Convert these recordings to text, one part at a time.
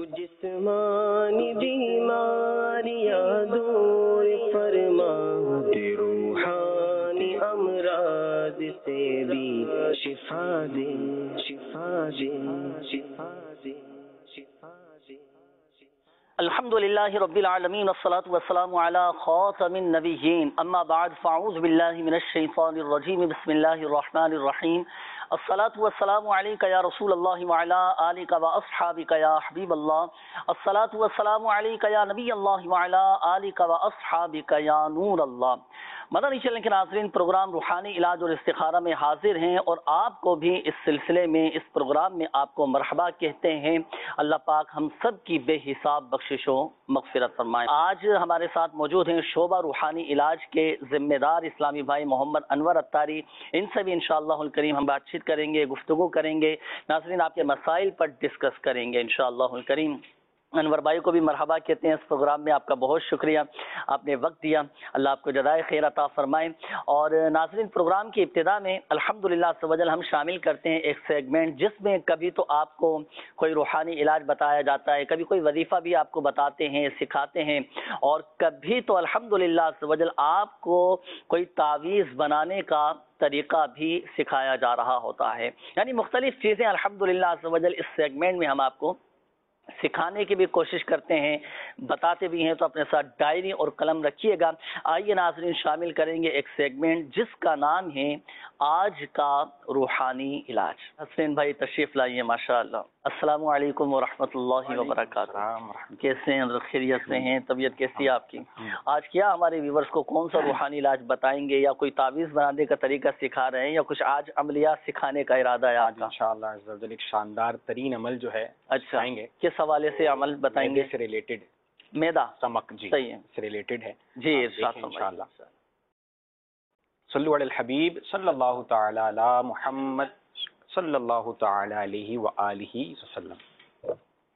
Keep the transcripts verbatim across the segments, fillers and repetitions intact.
جسمانی بیماریاں دور فرما دے، روحانی امراض سے بھی شفا دے، شفا دے، شفا دے، شفا دے۔ الحمد للہ رب العالمین والصلاة والسلام علی خاتم النبیین، اما بعد فاعوذ باللہ من الشیطان الرجیم، بسم اللہ الرحمن الرحیم۔ الصلاة والسلام علیک یا رسول اللہ وعلی آلک واصحابک یا حبیب اللہ، الصلاة والسلام علیک یا نبی اللہ وعلی آلک واصحابک یا نور اللہ۔ مدنی چینل کے ناظرین، پروگرام روحانی علاج اور استخارہ میں حاضر ہیں اور آپ کو بھی اس سلسلے میں، اس پروگرام میں آپ کو مرحبا کہتے ہیں۔ اللہ پاک ہم سب کی بے حساب بخشش و مغفرت فرمائے۔ آج ہمارے ساتھ موجود ہیں شعبہ روحانی علاج کے ذمہ دار اسلامی بھائی محمد انور اتاری۔ ان سے بھی انشاءاللہ الکریم ہم بات چیت کریں گے، گفتگو کریں گے، ناظرین آپ کے مسائل پر ڈسکس کریں گے انشاءاللہ الکریم۔ انور بھائی کو بھی مرحبا کہتے ہیں اس پروگرام میں، آپ کا بہت شکریہ، آپ نے وقت دیا، اللہ آپ کو جزائے خیر عطا فرمائے۔ اور ناظرین، پروگرام کی ابتدا میں الحمدللہ عز و جل ہم شامل کرتے ہیں ایک سیگمنٹ جس میں کبھی تو آپ کو کوئی روحانی علاج بتایا جاتا ہے، کبھی کوئی وظیفہ بھی آپ کو بتاتے ہیں، سکھاتے ہیں، اور کبھی تو الحمدللہ عز و جل آپ کو کوئی تعویذ بنانے کا طریقہ بھی سکھایا جا رہا ہوتا ہے۔ یعنی مختلف چیزیں الحمدللہ عز و جل اس سیگمنٹ میں ہم آپ کو سکھانے کی بھی کوشش کرتے ہیں، بتاتے بھی ہیں، تو اپنے ساتھ ڈائری اور قلم رکھیے گا۔ آئیے ناظرین شامل کریں گے ایک سیگمنٹ جس کا نام ہے آج کا روحانی علاج۔ حسین بھائی تشریف لائیے، ماشاءاللہ۔ السلام علیکم ورحمۃ اللہ وبرکاتہ۔ کیسے ہیں؟ خیریت سے ہیں؟ طبیعت کیسی ہے آپ کی؟ آج کیا ہمارے ویورز کو کون سا روحانی علاج بتائیں گے، یا کوئی تعویذ بنانے کا طریقہ سکھا رہے ہیں، یا کچھ آج عملیات سکھانے کا ارادہ ہے آپ کا؟ انشاءاللہ عز و جل ایک شاندار ترین عمل جو ہے اچھا آئیں گے، کس حوالے سے عمل بتائیں گے؟ سے ریلیٹڈ میدا سمک، جی صحیح ہے، سے ریلیٹڈ ہے جی انشاءاللہ۔ صلو علی الحبیب صلی اللہ تعالی علی محمد صلی اللہ تعالی علیہ وآلہ وسلم۔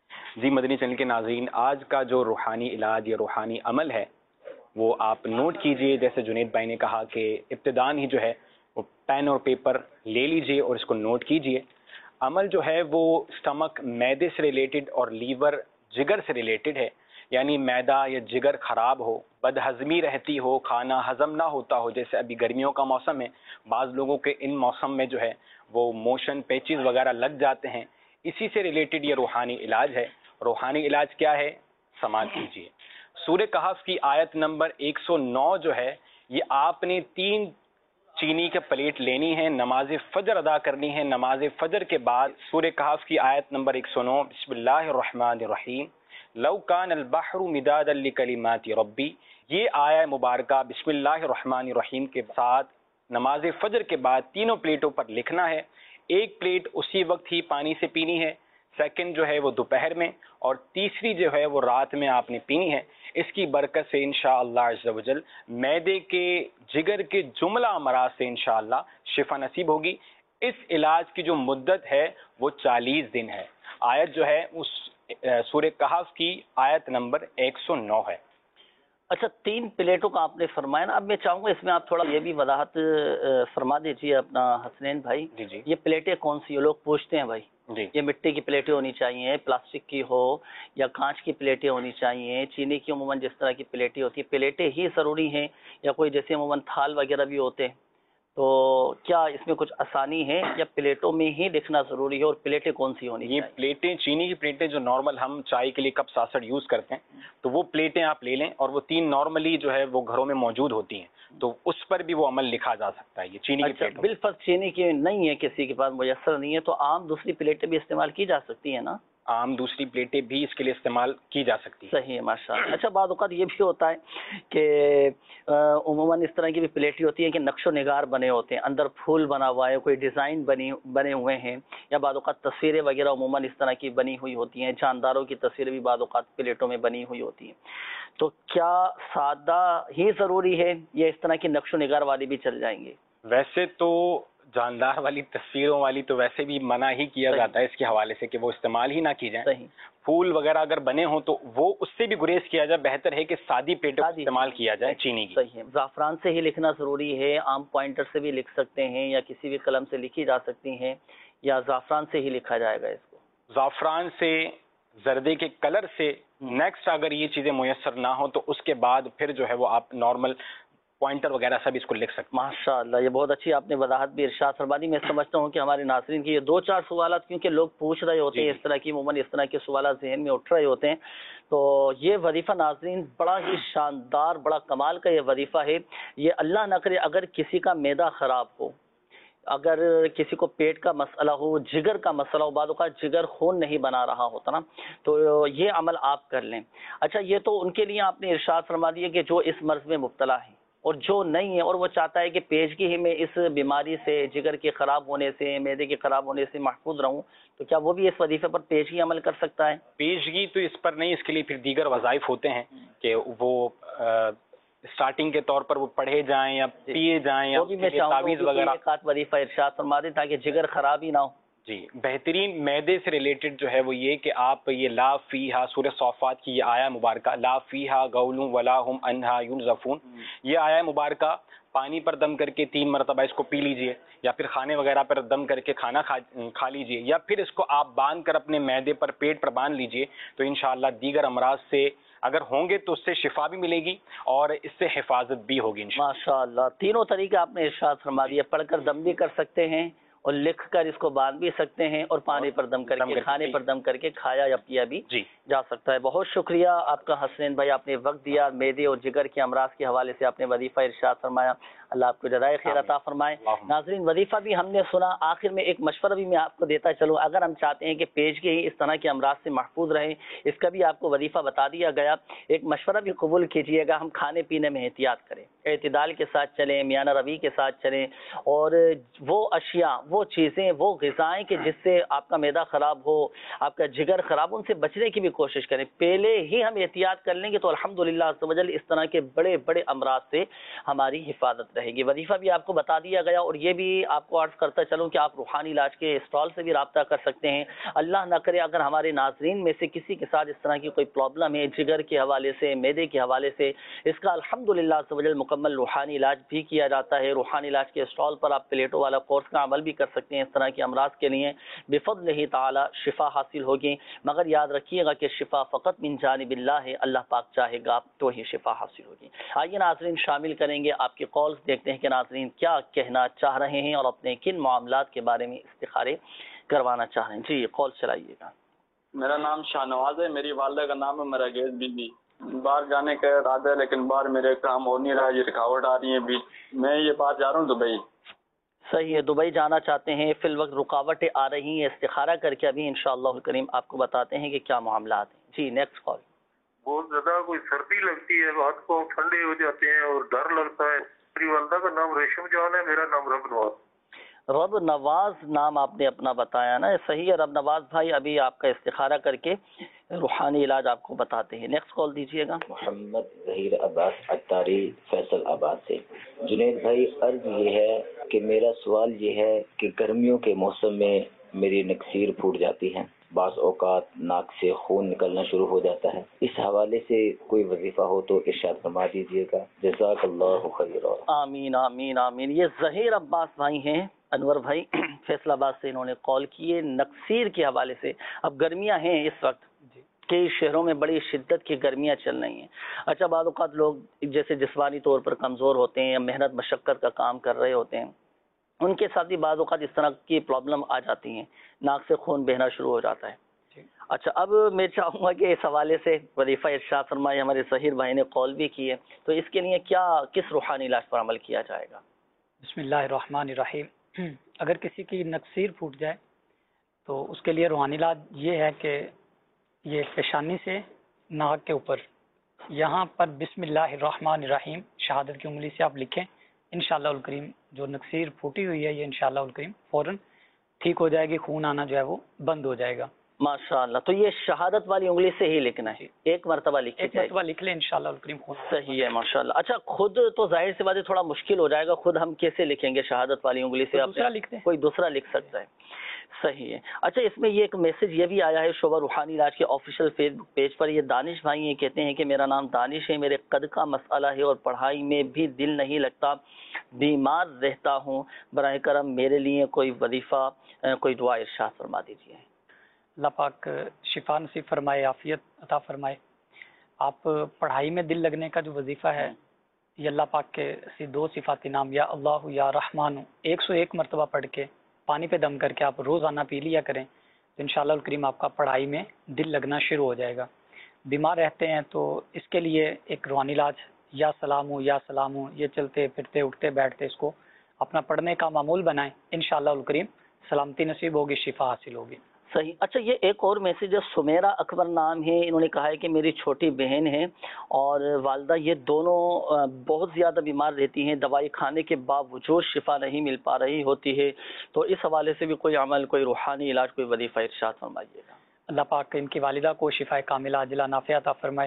جی مدنی چینل کے ناظرین، آج کا جو روحانی علاج یا روحانی عمل ہے وہ آپ نوٹ کیجئے۔ جیسے جنید بھائی نے کہا کہ ابتداً ہی جو ہے وہ پین اور پیپر لے لیجئے اور اس کو نوٹ کیجئے۔ عمل جو ہے وہ سٹمک، معدے سے ریلیٹڈ اور لیور، جگر سے ریلیٹڈ ہے۔ یعنی معدہ یا جگر خراب ہو، بد ہضمی رہتی ہو، کھانا ہضم نہ ہوتا ہو، جیسے ابھی گرمیوں کا موسم ہے، بعض لوگوں کے ان موسم میں جو ہے وہ موشن پیچز وغیرہ لگ جاتے ہیں، اسی سے ریلیٹڈ یہ روحانی علاج ہے۔ روحانی علاج کیا ہے؟ سماعت کیجیے۔ سورہ کہف کی آیت نمبر ایک سو نو جو ہے، یہ آپ نے تین چینی کے پلیٹ لینی ہے، نماز فجر ادا کرنی ہے۔ نماز فجر کے بعد سورہ کہف کی آیت نمبر ایک سو نو، بسم اللہ الرحمن الرحیم، لو کان البحر مدادا لکلمات ربی، یہ آیہ مبارکہ بسم اللہ الرحمن الرحیم کے ساتھ نماز فجر کے بعد تینوں پلیٹوں پر لکھنا ہے۔ ایک پلیٹ اسی وقت ہی پانی سے پینی ہے، سیکنڈ جو ہے وہ دوپہر میں، اور تیسری جو ہے وہ رات میں آپ نے پینی ہے۔ اس کی برکت سے انشاءاللہ عز و جل معدے کے، جگر کے جملہ امراض سے انشاءاللہ شفا نصیب ہوگی۔ اس علاج کی جو مدت ہے وہ چالیس دن ہے۔ آیت جو ہے اس سورہ کہف کی آیت نمبر ایک سو نو ہے۔ اچھا، تین پلیٹوں کا آپ نے فرمایا نا، اب میں چاہوں گا اس میں آپ تھوڑا یہ بھی وضاحت فرما دیجیے اپنا حسنین بھائی۔ جی جی یہ پلیٹیں کون سی؟ یہ لوگ پوچھتے ہیں بھائی، جی یہ مٹی کی پلیٹیں ہونی چاہیے، پلاسٹک کی ہو یا کانچ کی پلیٹیں ہونی چاہیے، چینی کی عموماً جس طرح کی پلیٹیں ہوتی ہیں، پلیٹیں ہی ضروری ہیں، یا کوئی جیسے عموماً تھال وغیرہ بھی ہوتے ہیں؟ تو کیا اس میں کچھ آسانی ہے یا پلیٹوں میں ہی لکھنا ضروری ہے؟ اور پلیٹیں کون سی ہونی یہ چاہیے؟ پلیٹیں، چینی کی پلیٹیں جو نارمل ہم چائے کے لیے کپ ساسڑ یوز کرتے ہیں، تو وہ پلیٹیں آپ لے لیں، اور وہ تین نارملی جو ہے وہ گھروں میں موجود ہوتی ہیں، تو اس پر بھی وہ عمل لکھا جا سکتا ہے۔ یہ چینی کی پلیٹوں، بالفرض چینی کی نہیں ہے، کسی کے پاس میسر نہیں ہے، تو عام دوسری پلیٹیں بھی استعمال کی جا سکتی ہیں نا؟ عام دوسری پلیٹیں بھی اس کے لیے استعمال کی جا سکتی ہیں۔ صحیح ہے، ماشاء اللہ۔ اچھا، بعض اوقات یہ بھی ہوتا ہے کہ عموماً اس طرح کی بھی پلیٹیں ہوتی ہیں کہ نقش و نگار بنے ہوتے ہیں، اندر پھول بنا ہوا ہے، کوئی ڈیزائن بنی بنے ہوئے ہیں، یا بعض اوقات تصویریں وغیرہ عموماً اس طرح کی بنی ہوئی ہوتی ہیں، جانداروں کی تصویریں بھی بعض اوقات پلیٹوں میں بنی ہوئی ہوتی ہیں۔ تو کیا سادہ ہی ضروری ہے یا اس طرح کی نقش و نگار والی بھی چل جائیں گے؟ ویسے تو جاندار والی تصویروں والی تو ویسے بھی منع ہی کیا جاتا ہے اس کے حوالے سے کہ وہ استعمال ہی نہ کی جائیں۔ صحیح۔ پھول وغیرہ اگر بنے ہوں تو وہ اس سے بھی گریز کیا جائے، بہتر ہے کہ سادی پلیٹوں کا استعمال کیا جائے چینی کی۔ صحیح ہے۔ زعفران سے ہی لکھنا ضروری ہے؟ عام پوائنٹر سے بھی لکھ سکتے ہیں، یا کسی بھی قلم سے لکھی جا سکتی ہیں، یا زعفران سے ہی لکھا جائے گا اس کو؟ زعفران سے زردے کے کلر سے نیکسٹ اگر یہ چیزیں میسر نہ ہو تو اس کے بعد پھر جو ہے وہ آپ نارمل پوائنٹر وغیرہ سب اس کو لکھ سکتے ہیں. ماشاء اللہ، یہ بہت اچھی آپ نے وضاحت بھی ارشاد فرما دی. میں سمجھتا ہوں کہ ہمارے ناظرین کی یہ دو چار سوالات کیونکہ لوگ پوچھ رہے ہوتے ہیں اس طرح کی، عموماً اس طرح کے سوالات ذہن میں اٹھ رہے ہوتے ہیں، تو یہ وظیفہ ناظرین بڑا ہی شاندار، بڑا کمال کا یہ وظیفہ ہے. یہ اللہ نہ کرے اگر کسی کا معدہ خراب ہو، اگر کسی کو پیٹ کا مسئلہ ہو، جگر کا مسئلہ ہو، بعض اوقات جگر خون نہیں بنا رہا ہوتا نا، تو یہ عمل آپ کر لیں. اچھا، یہ تو ان کے لیے آپ نے ارشاد فرما دیا کہ جو اس مرض میں مبتلا ہے، اور جو نہیں ہے اور وہ چاہتا ہے کہ پیشگی ہی میں اس بیماری سے، جگر کے خراب ہونے سے، معدے کے خراب ہونے سے محفوظ رہوں، تو کیا وہ بھی اس وظیفے پر پیشگی عمل کر سکتا ہے؟ پیشگی تو اس پر نہیں، اس کے لیے پھر دیگر وظائف ہوتے ہیں کہ وہ اسٹارٹنگ کے طور پر وہ پڑھے جائیں یا پیے جائیں یا تعویذ وغیرہ. ایک آدھ وظیفہ ارشاد فرما دیں تاکہ جگر خراب ہی نہ ہو. جی، بہترین معدے سے ریلیٹڈ جو ہے وہ یہ کہ آپ یہ لا فیہا، سورہ صافات کی یہ آیہ مبارکہ، لا فیہا غول ولا ہم عنہا ینزفون، یہ آیہ مبارکہ پانی پر دم کر کے تین مرتبہ اس کو پی لیجئے، یا پھر کھانے وغیرہ پر دم کر کے کھانا کھا کھا لیجئے، یا پھر اس کو آپ باندھ کر اپنے معدے پر، پیٹ پر باندھ لیجئے، تو انشاءاللہ دیگر امراض سے اگر ہوں گے تو اس سے شفا بھی ملے گی اور اس سے حفاظت بھی ہوگی انشاءاللہ. ماشاءاللہ، تینوں طریقے آپ نے ارشاد فرما دیا. پڑھ کر دم بھی کر سکتے ہیں اور لکھ کر اس کو باندھ بھی سکتے ہیں، اور پانی پر دم کر کے، کھانے پر دم کر کے کھایا یا پیا بھی جی جا سکتا ہے. بہت شکریہ آپ کا حسنین بھائی، آپ نے وقت دیا، معدے اور جگر کے امراض کے حوالے سے آپ نے وظیفہ ارشاد فرمایا. اللہ آپ کو جزائے خیر عطا فرمائے. ناظرین، وظیفہ بھی ہم نے سنا. آخر میں ایک مشورہ بھی میں آپ کو دیتا چلوں، اگر ہم چاہتے ہیں کہ پیشگی اس طرح کے امراض سے محفوظ رہیں، اس کا بھی آپ کو وظیفہ بتا دیا گیا. ایک مشورہ بھی قبول کیجیے گا، ہم کھانے پینے میں احتیاط کریں، اعتدال کے ساتھ چلیں، میانہ روی کے ساتھ چلیں، اور وہ اشیاء، وہ چیزیں، وہ غذائیں کہ جس سے آپ کا معدہ خراب ہو، آپ کا جگر خراب، ان سے بچنے کی بھی کوشش کریں. پہلے ہی ہم احتیاط کر لیں گے تو الحمدللہ عز و جل اس طرح کے بڑے بڑے امراض سے ہماری حفاظت رہے گی. وظیفہ بھی آپ کو بتا دیا گیا، اور یہ بھی آپ کو عرض کرتا چلوں کہ آپ روحانی علاج کے اسٹال سے بھی رابطہ کر سکتے ہیں. اللہ نہ کرے اگر ہمارے ناظرین میں سے کسی کے ساتھ اس طرح کی کوئی پرابلم ہے، جگر کے حوالے سے، معدے کے حوالے سے، اس کا الحمدللہ عز و جل مکمل روحانی علاج بھی کیا جاتا ہے. روحانی علاج کے اسٹال پر آپ پلیٹو والا کورس کا عمل بھی کر سکتے ہیں. اس طرح کے امراض کے لیے بفضلہ تعالی شفا حاصل ہوگی، مگر یاد رکھیے گا کہ شفا فقط من جانب اللہ ہے، اللہ پاک چاہے گا تو ہی شفا حاصل ہوگی. آئیے ناظرین شامل کریں گے آپ کے کالز، دیکھتے ہیں کہ ناظرین کیا کہنا چاہ رہے ہیں اور اپنے کن معاملات کے بارے میں استخارے کروانا چاہ رہے ہیں. جی کال چلائیے گا. میرا نام شاہ نواز ہے، میری والدہ کا نام ہے مراگیز بی بی. باہر جانے کا ارادہ ہے لیکن باہر میرے کام ہو نہیں رہا، یہ رکاوٹ آ رہی ہے. بھی میں یہ باہر جا رہا ہوں دبئی. صحیح ہے، دبئی جانا چاہتے ہیں، فی الوقت رکاوٹیں آ رہی ہیں. استخارہ کر کے ابھی انشاءاللہ الکریم آپ کو بتاتے ہیں کہ کیا معاملات ہیں. جی نیکسٹ کال. بہت زیادہ کوئی سردی لگتی ہے، رات کو ٹھنڈے ہو جاتے ہیں اور ڈر لگتا ہے. میری والدہ کا نام ریشم جان ہے، میرا نام رب نواز. رب نواز نام آپ نے اپنا بتایا نا، صحیح ہے رب نواز بھائی. ابھی آپ کا استخارہ کر کے روحانی علاج آپ کو بتاتے ہیں. نیکسٹ کال دیجیے گا. محمد ظہیر عباس عطاری فیصل آباد سے. جنید بھائی، عرض یہ ہے کہ میرا سوال یہ ہے کہ گرمیوں کے موسم میں میری نکسیر پھوٹ جاتی ہے، بعض اوقات ناک سے خون نکلنا شروع ہو جاتا ہے. اس حوالے سے کوئی وظیفہ ہو تو ارشاد فرما دیجیے گا، جزاک اللہ خیر. آمین آمین آمین. یہ ظہیر عباس بھائی ہیں، انور بھائی فیصل آباد سے انہوں نے کال کیے نکسیر کے حوالے سے. اب گرمیاں ہیں اس وقت، کئی شہروں میں بڑی شدت کی گرمیاں چل رہی ہیں. اچھا، بعض اوقات لوگ جیسے جسمانی طور پر کمزور ہوتے ہیں یا محنت مشقت کا کام کر رہے ہوتے ہیں، ان کے ساتھ بھی بعض اوقات اس طرح کی پرابلم آ جاتی ہیں، ناک سے خون بہنا شروع ہو جاتا ہے. اچھا، اب میں چاہوں گا کہ اس حوالے سے وظیفہ ارشاد فرمائے. ہمارے ظہیر بھائی نے کال بھی کی ہے، تو اس کے لیے کیا کس روحانی علاج پر عمل کیا جائے گا؟ بسم اللہ الرحمن الرحیم. اگر کسی کی نکسیر پھوٹ جائے تو اس کے لیے روحانی علاج یہ ہے کہ یہ پیشانی سے ناک کے اوپر یہاں پر بسم اللہ الرحمن الرحیم شہادت کی انگلی سے آپ لکھیں. انشاءاللہ الکریم جو نکسیر پھوٹی ہوئی ہے یہ انشاءاللہ الکریم فوراً ٹھیک ہو جائے گی، خون آنا جو ہے وہ بند ہو جائے گا. ماشاءاللہ. تو یہ شہادت والی انگلی سے ہی لکھنا ہے، ایک مرتبہ لکھ ایک مرتبہ لکھ لیں انشاءاللہ الکریم خون. صحیح ہے ماشاءاللہ. اچھا، خود تو ظاہر سی بات ہے تھوڑا مشکل ہو جائے گا، خود ہم کیسے لکھیں گے شہادت والی انگلی سے؟ دوسرا لکھتے ہیں، کوئی دوسرا لکھ سکتا ہے. صحیح ہے. اچھا، اس میں یہ ایک میسج یہ بھی آیا ہے شعبہ روحانی علاج کے آفیشیل فیس بک پیج پر. یہ دانش بھائی یہ کہتے ہیں کہ میرا نام دانش ہے، میرے قد کا مسئلہ ہے اور پڑھائی میں بھی دل نہیں لگتا، بیمار رہتا ہوں، براہ کرم میرے لیے کوئی وظیفہ، کوئی دعا ارشاد فرما دیجیے. اللہ پاک شفا نصیب فرمائے، عافیت عطا فرمائے. آپ پڑھائی میں دل لگنے کا جو وظیفہ ہے یہ اللہ پاک کے سی دو صفاتی نام یا اللہ یا رحمان ایک سو ایک مرتبہ پڑھ کے پانی پہ دم کر کے آپ روزانہ پی لیا کریں تو انشاءاللہ الکریم آپ کا پڑھائی میں دل لگنا شروع ہو جائے گا. بیمار رہتے ہیں تو اس کے لیے ایک روحانی علاج یا سلام ہو یا سلام ہو، یہ چلتے پھرتے اٹھتے بیٹھتے اس کو اپنا پڑھنے کا معمول بنائیں، انشاءاللہ الکریم سلامتی نصیب ہوگی، شفا حاصل ہوگی. صحیح. اچھا یہ ایک اور میسیج ہے، سمیرہ اکبر نام ہے، انہوں نے کہا ہے کہ میری چھوٹی بہن ہے اور والدہ، یہ دونوں بہت زیادہ بیمار رہتی ہیں، دوائی کھانے کے باوجود شفا نہیں مل پا رہی ہوتی ہے، تو اس حوالے سے بھی کوئی عمل، کوئی روحانی علاج، کوئی وظیفہ ارشاد فرمائیے گا. اللہ پاک ان کی والدہ کو شفا کاملہ عاجلہ نافعہ عطا فرمائے.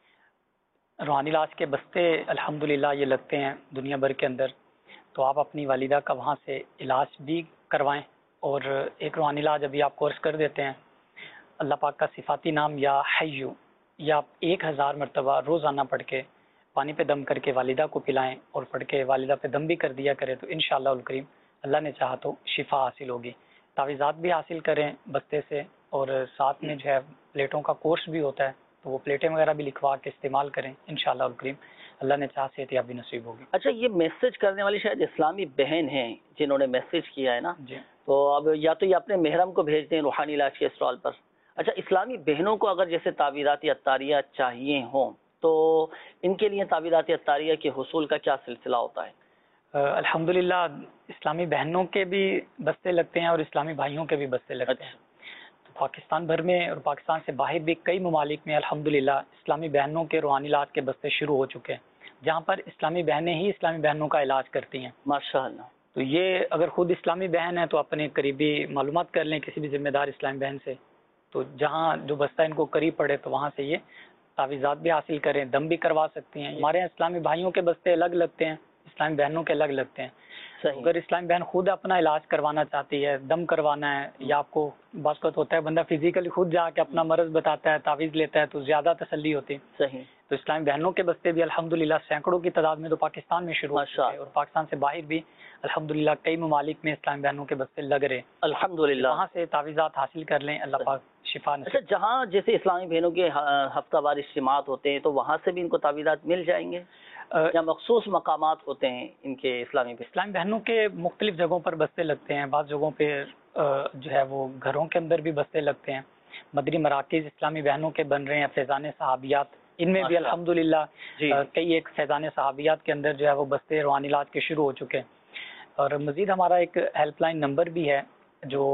روحانی علاج کے بستے الحمدللہ یہ لگتے ہیں دنیا بھر کے اندر، تو آپ اپنی والدہ کا وہاں سے علاج بھی کروائیں. اور ایک روحانی علاج ابھی آپ کورس کر دیتے ہیں، اللہ پاک کا صفاتی نام یا حیو یا آپ ایک ہزار مرتبہ روزانہ پڑھ کے پانی پہ دم کر کے والدہ کو پلائیں اور پڑھ کے والدہ پہ دم بھی کر دیا کریں تو انشاءاللہ الکریم اللہ نے چاہا تو شفا حاصل ہوگی. تعویذات بھی حاصل کریں بستے سے، اور ساتھ میں جو ہے پلیٹوں کا کورس بھی ہوتا ہے تو وہ پلیٹیں وغیرہ بھی لکھوا کے استعمال کریں، انشاءاللہ الکریم اللہ نے چاہا صحت یابی نصیب ہوگی. اچھا یہ میسج کرنے والی شاید اسلامی بہن ہیں جنہوں نے میسج کیا ہے نا، جی تو اب یا تو یہ اپنے محرم کو بھیج دیں روحانی علاج کے اسٹال پر. اچھا اسلامی بہنوں کو اگر جیسے تعویذات عطاریہ چاہیے ہوں تو ان کے لیے تعویذات عطاریہ کے حصول کا کیا سلسلہ ہوتا ہے؟ الحمدللہ اسلامی بہنوں کے بھی بستے لگتے ہیں اور اسلامی بھائیوں کے بھی بستے لگتے ہیں. تو پاکستان بھر میں اور پاکستان سے باہر بھی کئی ممالک میں الحمدللہ اسلامی بہنوں کے روحانی علاج کے بستے شروع ہو چکے ہیں، جہاں پر اسلامی بہنیں ہی اسلامی بہنوں کا علاج کرتی ہیں. ماشاءاللہ. تو یہ اگر خود اسلامی بہن ہے تو اپنے قریبی معلومات کر لیں کسی بھی ذمہ دار اسلامی بہن سے، تو جہاں جو بستہ ان کو قریب پڑے تو وہاں سے یہ تعویذات بھی حاصل کریں، دم بھی کروا سکتی ہیں. ہمارے یہاں اسلامی بھائیوں کے بستے الگ لگتے ہیں، اسلامی بہنوں کے الگ لگتے ہیں. اگر اسلامی بہن خود اپنا علاج کروانا چاہتی ہے، دم کروانا ہے، یا آپ کو بعض وقت ہوتا ہے بندہ فزیکلی خود جا کے اپنا مرض بتاتا ہے، تعویذ لیتا ہے تو زیادہ تسلی ہوتی ہے. صحیح. تو اسلامی بہنوں کے بستے بھی الحمدللہ سینکڑوں کی تعداد میں تو پاکستان میں شروع ہوئے اور پاکستان سے باہر بھی الحمدللہ کئی ممالک میں اسلامی بہنوں کے بستے لگ رہے ہیں الحمدللہ. وہاں سے تعویذات حاصل کر لیں، اللہ پاک شفا نصیب. اچھا جہاں جیسے اسلامی بہنوں کے ہفتہ وار اجتماعات ہوتے ہیں تو وہاں سے بھی ان کو تعویذات مل جائیں گے یا مخصوص مقامات ہوتے ہیں ان کے اسلامی بہن؟ اسلامی بہنوں کے مختلف جگہوں پر بستے لگتے ہیں، بعض جگہوں پہ جو ہے وہ گھروں کے اندر بھی بستے لگتے ہیں. مدری مراکز اسلامی بہنوں کے بن رہے ہیں، فیضان صحابیات ان میں بھی الحمدللہ کئی ایک فیضان صحابیات کے اندر جو ہے وہ بستے روحانی علاج کے شروع ہو چکے ہیں. اور مزید ہمارا ایک ہیلپ لائن نمبر بھی ہے جو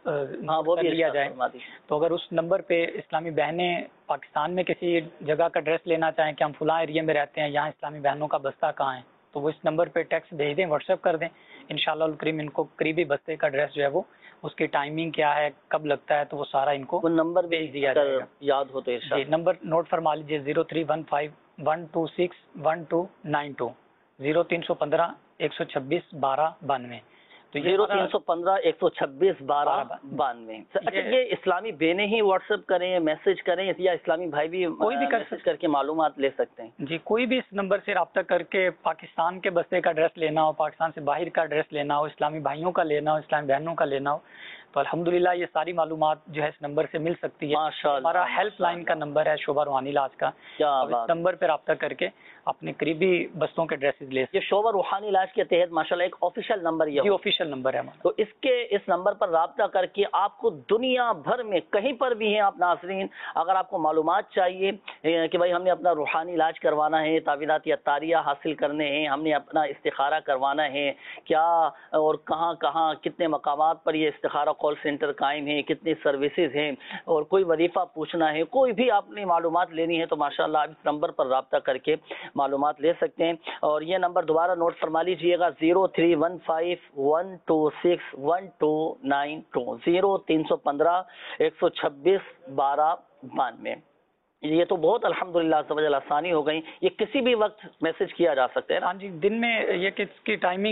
وہ بھی لیا جائے تو اگر اس نمبر پہ اسلامی بہنیں پاکستان میں کسی جگہ کا ایڈریس لینا چاہیں کہ ہم فلاں ایریا میں رہتے ہیں، یہاں اسلامی بہنوں کا بستہ کہاں ہے، تو وہ اس نمبر پہ ٹیکسٹ بھیج دیں، واٹس ایپ کر دیں، انشاءاللہ الکریم ان کو قریبی بستے کا ایڈریس جو ہے وہ اس کی ٹائمنگ کیا ہے، کب لگتا ہے، تو وہ سارا ان کو وہ نمبر بھیج دیا جائے گا. یاد ہو تو جی نمبر نوٹ فرما لیجیے، zero three one five one two six one two nine two zero تین سو پندرہ ایک سو چھبیس بارہ بانوے. تو زیرو تین سو پندرہ ایک سو چھبیس بارہ بانوے. اچھا یہ اسلامی بہنیں ہی واٹس ایپ کریں، میسج کریں، یا اسلامی بھائی بھی کوئی بھی میسج کر کے معلومات لے سکتے ہیں؟ جی کوئی بھی اس نمبر سے رابطہ کر کے پاکستان کے بستے کا ایڈریس لینا ہو، پاکستان سے باہر کا ایڈریس لینا ہو، اسلامی بھائیوں کا لینا ہو، اسلامی بہنوں کا لینا ہو، تو الحمدللہ یہ ساری معلومات جو ہے اس نمبر سے مل سکتی ہے. ہمارا ہیلپ لائن کا نمبر ہے شعبہ روحانی علاج کا، اس نمبر پہ رابطہ کر کے اپنے قریبی بستوں کے ایڈریسز لے سکتے. یہ شعبہ روحانی علاج کے تحت ماشاءاللہ ایک آفیشیل نمبر یہ آفیشیل نمبر ہے ہمارا. تو اس کے اس نمبر پر رابطہ کر کے آپ کو دنیا بھر میں کہیں پر بھی ہیں آپ ناظرین، اگر آپ کو معلومات چاہیے کہ بھائی ہم نے اپنا روحانی علاج کروانا ہے، تعویذات عطاریہ حاصل کرنے ہیں، ہم نے اپنا استخارہ کروانا ہے، کیا اور کہاں کہاں کتنے مقامات پر یہ استخارہ کال سینٹر قائم ہے، کتنی سروسز ہیں، اور کوئی وظیفہ پوچھنا ہے، کوئی بھی آپ نے معلومات لینی ہے تو ماشاءاللہ آپ اس نمبر پر رابطہ کر کے معلومات لے سکتے ہیں. اور یہ نمبر دوبارہ نوٹ فرما لیجیے گا، zero three one five one two six one two nine two zero تین سو پندرہ ایک سو چھبیس بارہ بانوے. یہ تو بہت الحمدللہ آسانی ہو گئی، یہ کسی بھی وقت میسج کیا جا سکتا ہے. ہاں جی، دن میں یہ کس کی ٹائمنگ ہے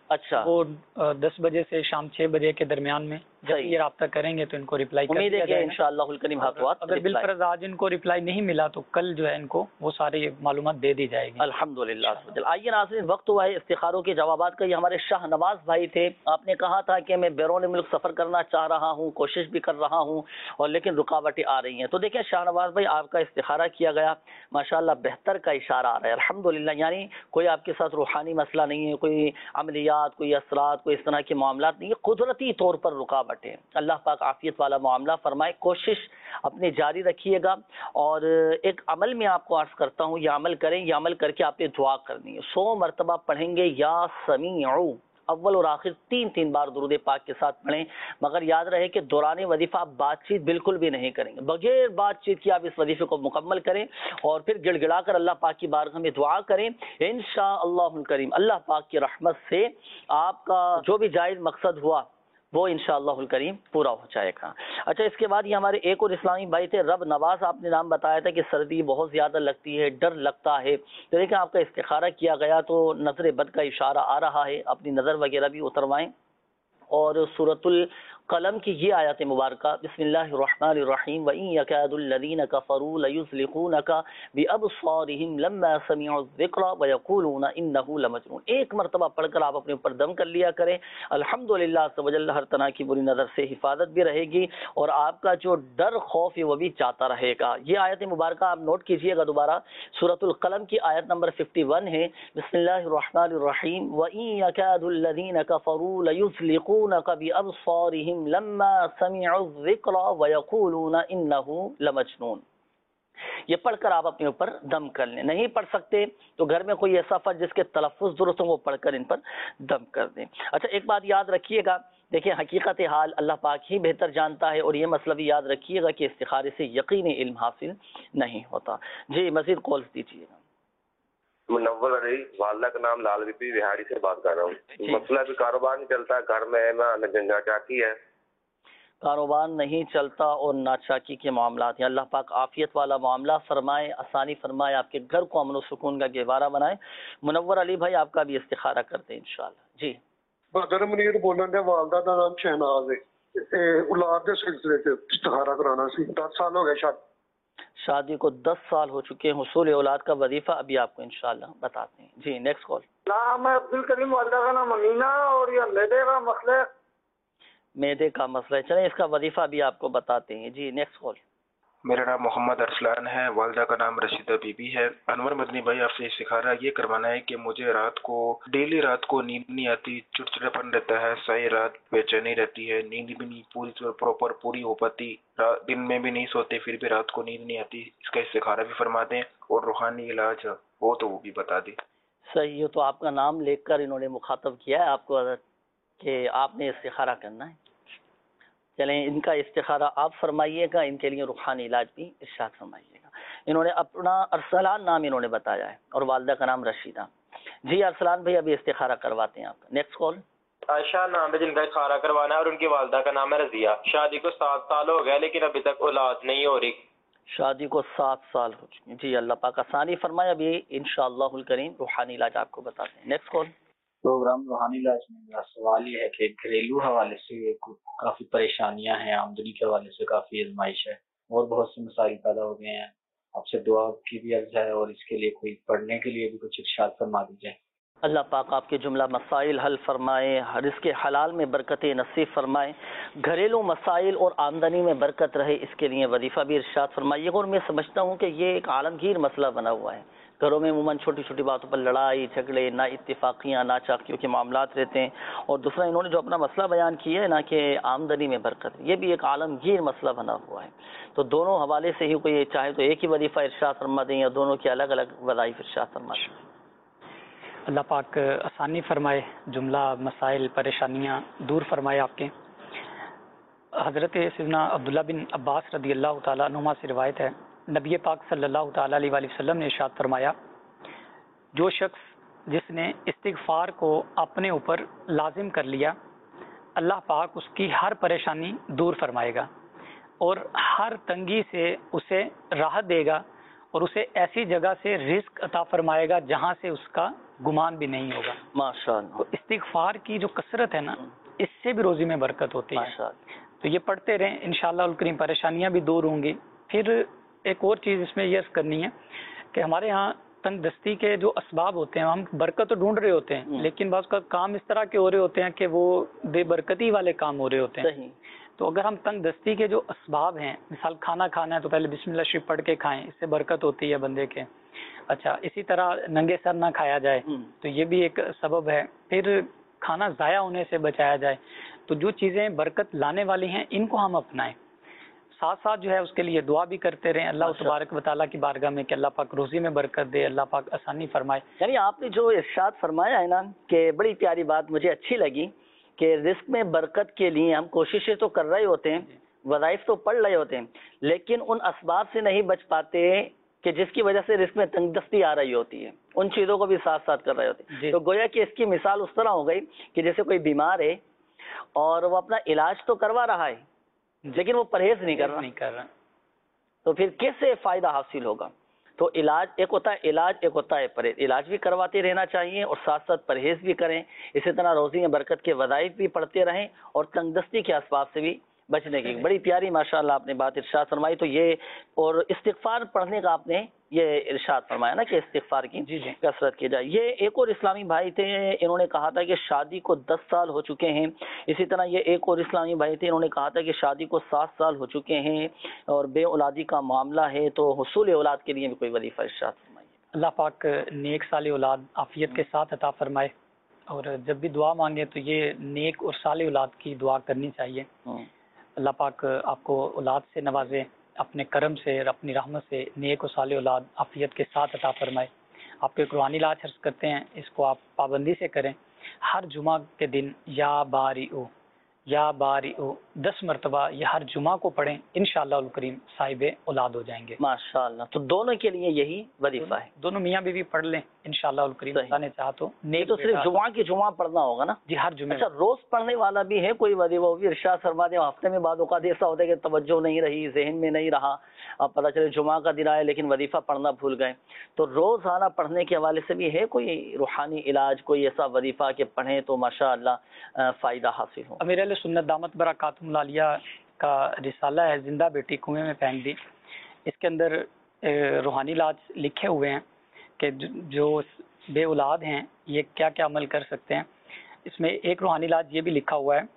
اچھا وہ دس بجے سے شام چھ بجے کے درمیان میں جب یہ رابطہ کریں گے تو ان کو ریپلائی کر امید ہے دیا کہ جائے گا انشاءاللہ الکریم حقوات اگر بالفرض آج ان کو ریپلائی نہیں ملا تو کل جو ہے ان کو وہ ساری معلومات دے دی جائے گی الحمدللہ۔ آئیے ناظرین، وقت ہوا ہے استخاروں کے جوابات کا۔ یہ ہمارے شاہ نواز بھائی تھے، آپ نے کہا تھا کہ میں بیرون ملک سفر کرنا چاہ رہا ہوں، کوشش بھی کر رہا ہوں اور لیکن رکاوٹیں آ رہی ہیں۔ تو دیکھیں شاہ نواز بھائی، آپ کا استخارہ کیا گیا، ماشاءاللہ بہتر کا اشارہ آ رہا ہے الحمدللہ، یعنی کوئی آپ کے ساتھ روحانی مسئلہ نہیں ہے، کوئی عملیات، کوئی اثرات، کوئی اس طرح کے معاملات نہیں ہے، قدرتی طور پر رکاوٹیں۔ اللہ پاک عافیت والا معاملہ فرمائے، کوشش اپنی جاری رکھیے گا۔ اور ایک عمل میں آپ کو عرض کرتا ہوں، یہ عمل کریں، یہ عمل کر کے آپ نے دعا کرنی ہے، سو مرتبہ پڑھیں گے یا سمیعو، اول اور آخر تین تین بار درود پاک کے ساتھ پڑھیں، مگر یاد رہے کہ دوران وظیفہ آپ بات چیت بالکل بھی نہیں کریں گے، بغیر بات چیت کی آپ اس وظیفے کو مکمل کریں اور پھر گڑ گڑا کر اللہ پاک کی بارگاہ میں دعا کریں۔ انشاءاللہ الکریم اللہ پاک کی رحمت سے آپ کا جو بھی جائز مقصد ہوا وہ انشاءاللہ الکریم پورا ہو جائے گا۔ اچھا، اس کے بعد یہ ہمارے ایک اور اسلامی بھائی تھے رب نواز، آپ نے نام بتایا تھا کہ سردی بہت زیادہ لگتی ہے، ڈر لگتا ہے، تو دیکھیں آپ کا استخارہ کیا گیا تو نظر بد کا اشارہ آ رہا ہے، اپنی نظر وغیرہ بھی اتروائیں اور سورۃ القلم کی یہ آیات مبارکہ، بسم اللہ الرحمن الرحیم، وَإِن يَكَادُ الَّذِينَ كَفَرُوا لَيُزْلِقُونَكَ بِأَبْصَارِهِمْ لَمَّا سَمِعُوا الذِّكْرَ وَيَقُولُونَ إِنَّهُ لَمَجْنُونٌ۔ ایک مرتبہ پڑھ کر آپ اپنے اوپر دم کر لیا کریں، الحمدللہ عز وجل ہر طرح کی بری نظر سے حفاظت بھی رہے گی اور آپ کا جو ڈر خوف ہے وہ بھی جاتا رہے گا۔ یہ آیت مبارکہ آپ نوٹ کیجئے گا دوبارہ، سورۃ القلم کی آیت نمبر اکیاون ہے، بسم اللہ الرحمن الرحیم، وَإِن يَكَادُ الَّذِينَ كَفَرُوا لَيُزْلِقُونَكَ بِأَبْصَارِهِمْ لَمَّا سَمِعُوا الذِّكْرَ وَيَقُولُونَ إِنَّهُ لَمَجْنُونٌ۔ یہ پڑھ کر آپ اپنے اوپر دم کر لیں، نہیں پڑھ سکتے تو گھر میں کوئی ایسا فرد جس کے تلفظ درست ہو وہ پڑھ کر ان پر دم کر دیں۔ اچھا، ایک بات یاد رکھیے گا، دیکھیں حقیقت حال اللہ پاک ہی بہتر جانتا ہے، اور یہ مسئلہ بھی یاد رکھیے گا کہ استخارے سے یقینی علم حاصل نہیں ہوتا۔ جی مزید کالز دیجیے گا۔ منور علی، والدہ کا نام لال بی بی، بہاری سے بات کر رہا ہوں۔ مسئلہ بھی کاروبار نہیں چلتا، گھر میں ہے نا جنجا چاکی ہے، کاروبار نہیں چلتا اور ناچاکی کے معاملات ہیں، اللہ پاک عافیت والا معاملہ فرمائے، آسانی فرمائے، آپ کے گھر کو امن و سکون کا گہوارہ بنائے۔ منور علی بھائی آپ کا بھی استخارہ کرتے ہیں انشاءاللہ۔ جی بدر منیر بولن دے، والدہ کا نام شہناز ہے، اولاد کے سلسلے سے استخارہ کرانا سی، دس سال ہو گئے شادی شادی کو دس سال ہو چکے ہیں، حصول اولاد کا وظیفہ ابھی آپ کو انشاءاللہ بتاتے ہیں۔ جی نیکسٹ کال۔ نام ہے عبد الکریم، والدہ کا نام امینا، اور یہ میدے کا مسئلہ میدے کا مسئلہ ہے، چلیں اس کا وظیفہ بھی آپ کو بتاتے ہیں۔ جی نیکسٹ کال۔ میرا نام محمد ارسلان ہے، والدہ کا نام رشیدہ بی بی ہے۔ انور مدنی بھائی آپ سے استخارہ یہ کروانا ہے کہ مجھے رات کو ڈیلی رات کو نیند نہیں آتی، چڑچڑاپن رہتا ہے، ساری رات بے چینی رہتی ہے، نیند بھی نہیں پوری پراپر پوری ہو پاتی، دن میں بھی نہیں سوتے پھر بھی رات کو نیند نہیں آتی، اس کا استخارہ بھی فرما دیں اور روحانی علاج ہو تو وہ بھی بتا دیں۔ صحیح ہے، تو آپ کا نام لے کر انہوں نے مخاطب کیا ہے آپ کو کہ آپ نے استخارہ کرنا ہے، چلیں ان کا استخارہ آپ فرمائیے گا، ان کے لیے روحانی علاج بھی ارشاد فرمائیے گا۔ انہوں نے اپنا ارسلان نام انہوں نے بتایا ہے اور والدہ کا نام رشیدہ۔ جی ارسلان بھائی ابھی استخارہ کرواتے ہیں آپ کا۔ Next call. عائشہ نام ہے جن کا استخارہ کروانا ہے اور ان کی والدہ کا نام ہے رضیہ، شادی کو سات سال ہو گیا لیکن ابھی تک اولاد نہیں ہو رہی۔ شادی کو سات سال ہو چکے ہیں، جی اللہ پاک آسانی فرمائے، ابھی انشاءاللہ الکریم روحانی علاج آپ کو بتاتے ہیں۔ Next call. پروگرام روحانی علاج میں میرا سوال یہ ہے کہ گھریلو حوالے سے کافی پریشانیاں ہیں، آمدنی کے حوالے سے کافی آزمائش ہے اور بہت سے مسائل پیدا ہو گئے ہیں، آپ سے دعا کی بھی عرض ہے اور اس کے لیے کوئی پڑھنے کے لیے بھی کچھ ارشاد فرما دیجیے۔ اللہ پاک آپ کے جملہ مسائل حل فرمائے، رزق حلال میں برکت نصیب فرمائے، گھریلو مسائل اور آمدنی میں برکت رہے، اس کے لیے وظیفہ بھی ارشاد فرمائیے گا۔ اور میں سمجھتا ہوں کہ یہ ایک عالمگیر مسئلہ بنا ہوا ہے، گھروں میں عموماً چھوٹی چھوٹی باتوں پر لڑائی جھگڑے، نا اتفاقیاں، نا چاکیوں کے معاملات رہتے ہیں، اور دوسرا انہوں نے جو اپنا مسئلہ بیان کیا ہے نا کہ آمدنی میں برکت، یہ بھی ایک عالمگیر مسئلہ بنا ہوا ہے۔ تو دونوں حوالے سے ہی کوئی چاہے تو ایک ہی وظیفہ ارشاد فرما دیں یا دونوں کے الگ الگ وظائف ارشاد فرما دیں۔ اللہ پاک آسانی فرمائے، جملہ مسائل پریشانیاں دور فرمائے آپ کے۔ حضرت سیدنا عبداللہ بن عباس رضی اللہ تعالیٰ عنہما سے روایت ہے، نبی پاک صلی اللہ تعالیٰ علیہ وآلہ وسلم نے ارشاد فرمایا، جو شخص جس نے استغفار کو اپنے اوپر لازم کر لیا، اللہ پاک اس کی ہر پریشانی دور فرمائے گا اور ہر تنگی سے اسے راحت دے گا اور اسے ایسی جگہ سے رزق عطا فرمائے گا جہاں سے اس کا گمان بھی نہیں ہوگا. ماشاءاللہ. استغفار کی جو کثرت ہے نا اس سے بھی روزی میں برکت ہوتی ہے. تو یہ پڑھتے رہیں انشاءاللہ الکریم پریشانیاں بھی دور ہوں گی. پھر ایک اور چیز اس میں یہ عرض کرنی ہے کہ ہمارے ہاں تنگ دستی کے جو اسباب ہوتے ہیں ہم برکت تو ڈھونڈ رہے ہوتے ہیں لیکن بعض کا کام اس طرح کے ہو رہے ہوتے ہیں کہ وہ بے برکتی والے کام ہو رہے ہوتے ہیں. تو اگر ہم تنگ دستی کے جو اسباب ہیں مثال کھانا کھانا ہے تو پہلے بسم اللہ شریف پڑھ کے کھائیں, اس سے برکت ہوتی ہے بندے کے. اچھا اسی طرح ننگے سر نہ کھایا جائے تو یہ بھی ایک سبب ہے. پھر کھانا ضائع ہونے سے بچایا جائے. تو جو چیزیں برکت لانے والی ہیں ان کو ہم اپنائیں. ساتھ ساتھ جو ہے اس کے لیے دعا بھی کرتے رہیں اللہ تبارک و تعالیٰ کی بارگاہ میں کہ اللہ پاک روزی میں برکت دے, اللہ پاک آسانی فرمائے. یعنی آپ نے جو ارشاد فرمایا ہے نا کہ بڑی پیاری بات مجھے اچھی لگی کہ رزق میں برکت کے لیے ہم کوششیں تو کر رہے ہوتے ہیں, وظائف تو پڑھ رہے ہوتے ہیں, لیکن ان اسباب سے نہیں بچ پاتے کہ جس کی وجہ سے رزق میں تنگ دستی آ رہی ہوتی ہے. ان چیزوں کو بھی ساتھ ساتھ کر رہے ہوتے ہیں. تو گویا کہ اس کی مثال اس طرح ہو گئی کہ جیسے کوئی بیمار ہے اور وہ اپنا علاج تو کروا رہا ہے لیکن وہ پرہیز نہیں کر رہا نہیں کر رہا تو پھر کیسے فائدہ حاصل ہوگا؟ تو علاج ایک ہوتا ہے علاج, ایک ہوتا ہے پرہیز. علاج بھی کرواتے رہنا چاہیے اور ساتھ ساتھ پرہیز بھی کریں. اسی طرح روزی میں برکت کے وظائف بھی پڑھتے رہیں اور تنگ دستی کے اسباب سے بھی بچنے کی. بڑی پیاری ماشاءاللہ آپ نے بات ارشاد فرمائی. تو یہ اور استغفار پڑھنے کا آپ نے یہ ارشاد فرمایا نا کہ استغفار کی کثرت کی جائے. یہ ایک اور اسلامی بھائی تھے, انہوں نے کہا تھا کہ شادی کو دس سال ہو چکے ہیں. اسی طرح یہ ایک اور اسلامی بھائی تھے, انہوں نے کہا تھا کہ شادی کو سات سال ہو چکے ہیں اور بے اولادی کا معاملہ ہے. تو حصول اولاد کے لیے بھی کوئی وظیفہ ارشاد فرمائیے. اللہ پاک نیک صالح اولاد عافیت کے ساتھ عطا فرمائے. اور جب بھی دعا مانگے تو یہ نیک اور صالح اولاد کی دعا کرنی چاہیے. اللہ پاک آپ کو اولاد سے نوازے, اپنے کرم سے اور اپنی رحمت سے نیک و صالح اولاد عافیت کے ساتھ عطا فرمائے. آپ کو ایک روحانی علاج عرض کرتے ہیں, اس کو آپ پابندی سے کریں. ہر جمعہ کے دن یا باری او یا باری او دس مرتبہ یہ ہر جمعہ کو پڑھیں, انشاءاللہ الکریم صاحب اولاد ہو جائیں گے. ماشاءاللہ. تو دونوں کے لیے یہی وظیفہ ہے, دونوں میاں بیوی پڑھ لیں انشاءاللہ الکریم. اللہ نے چاہا تو نیک. تو صرف جمعہ کی جمعہ پڑھنا ہوگا نا؟ جی ہر جمعہ. اچھا روز پڑھنے والا بھی ہے کوئی وظیفہ؟ وہ بھی ارشاد فرما دیں. ہفتے میں بعض اوقات ایسا ہوتا ہے کہ توجہ نہیں رہی, ذہن میں نہیں رہا, اب پتہ چلے جمعہ کا دن آئے لیکن وظیفہ پڑھنا بھول گئے. تو روزانہ پڑھنے کے حوالے سے بھی ہے کوئی روحانی علاج, کوئی ایسا وظیفہ کہ پڑھیں تو ماشاءاللہ فائدہ حاصل ہو؟ امیر اہل سنت دامت برکاتہم العالیہ کا رسالہ ہے زندہ بیٹی کنویں میں پھینک دی. اس کے اندر روحانی علاج لکھے ہوئے ہیں کہ جو بے اولاد ہیں یہ کیا کیا عمل کر سکتے ہیں. اس میں ایک روحانی علاج یہ بھی لکھا ہوا ہے,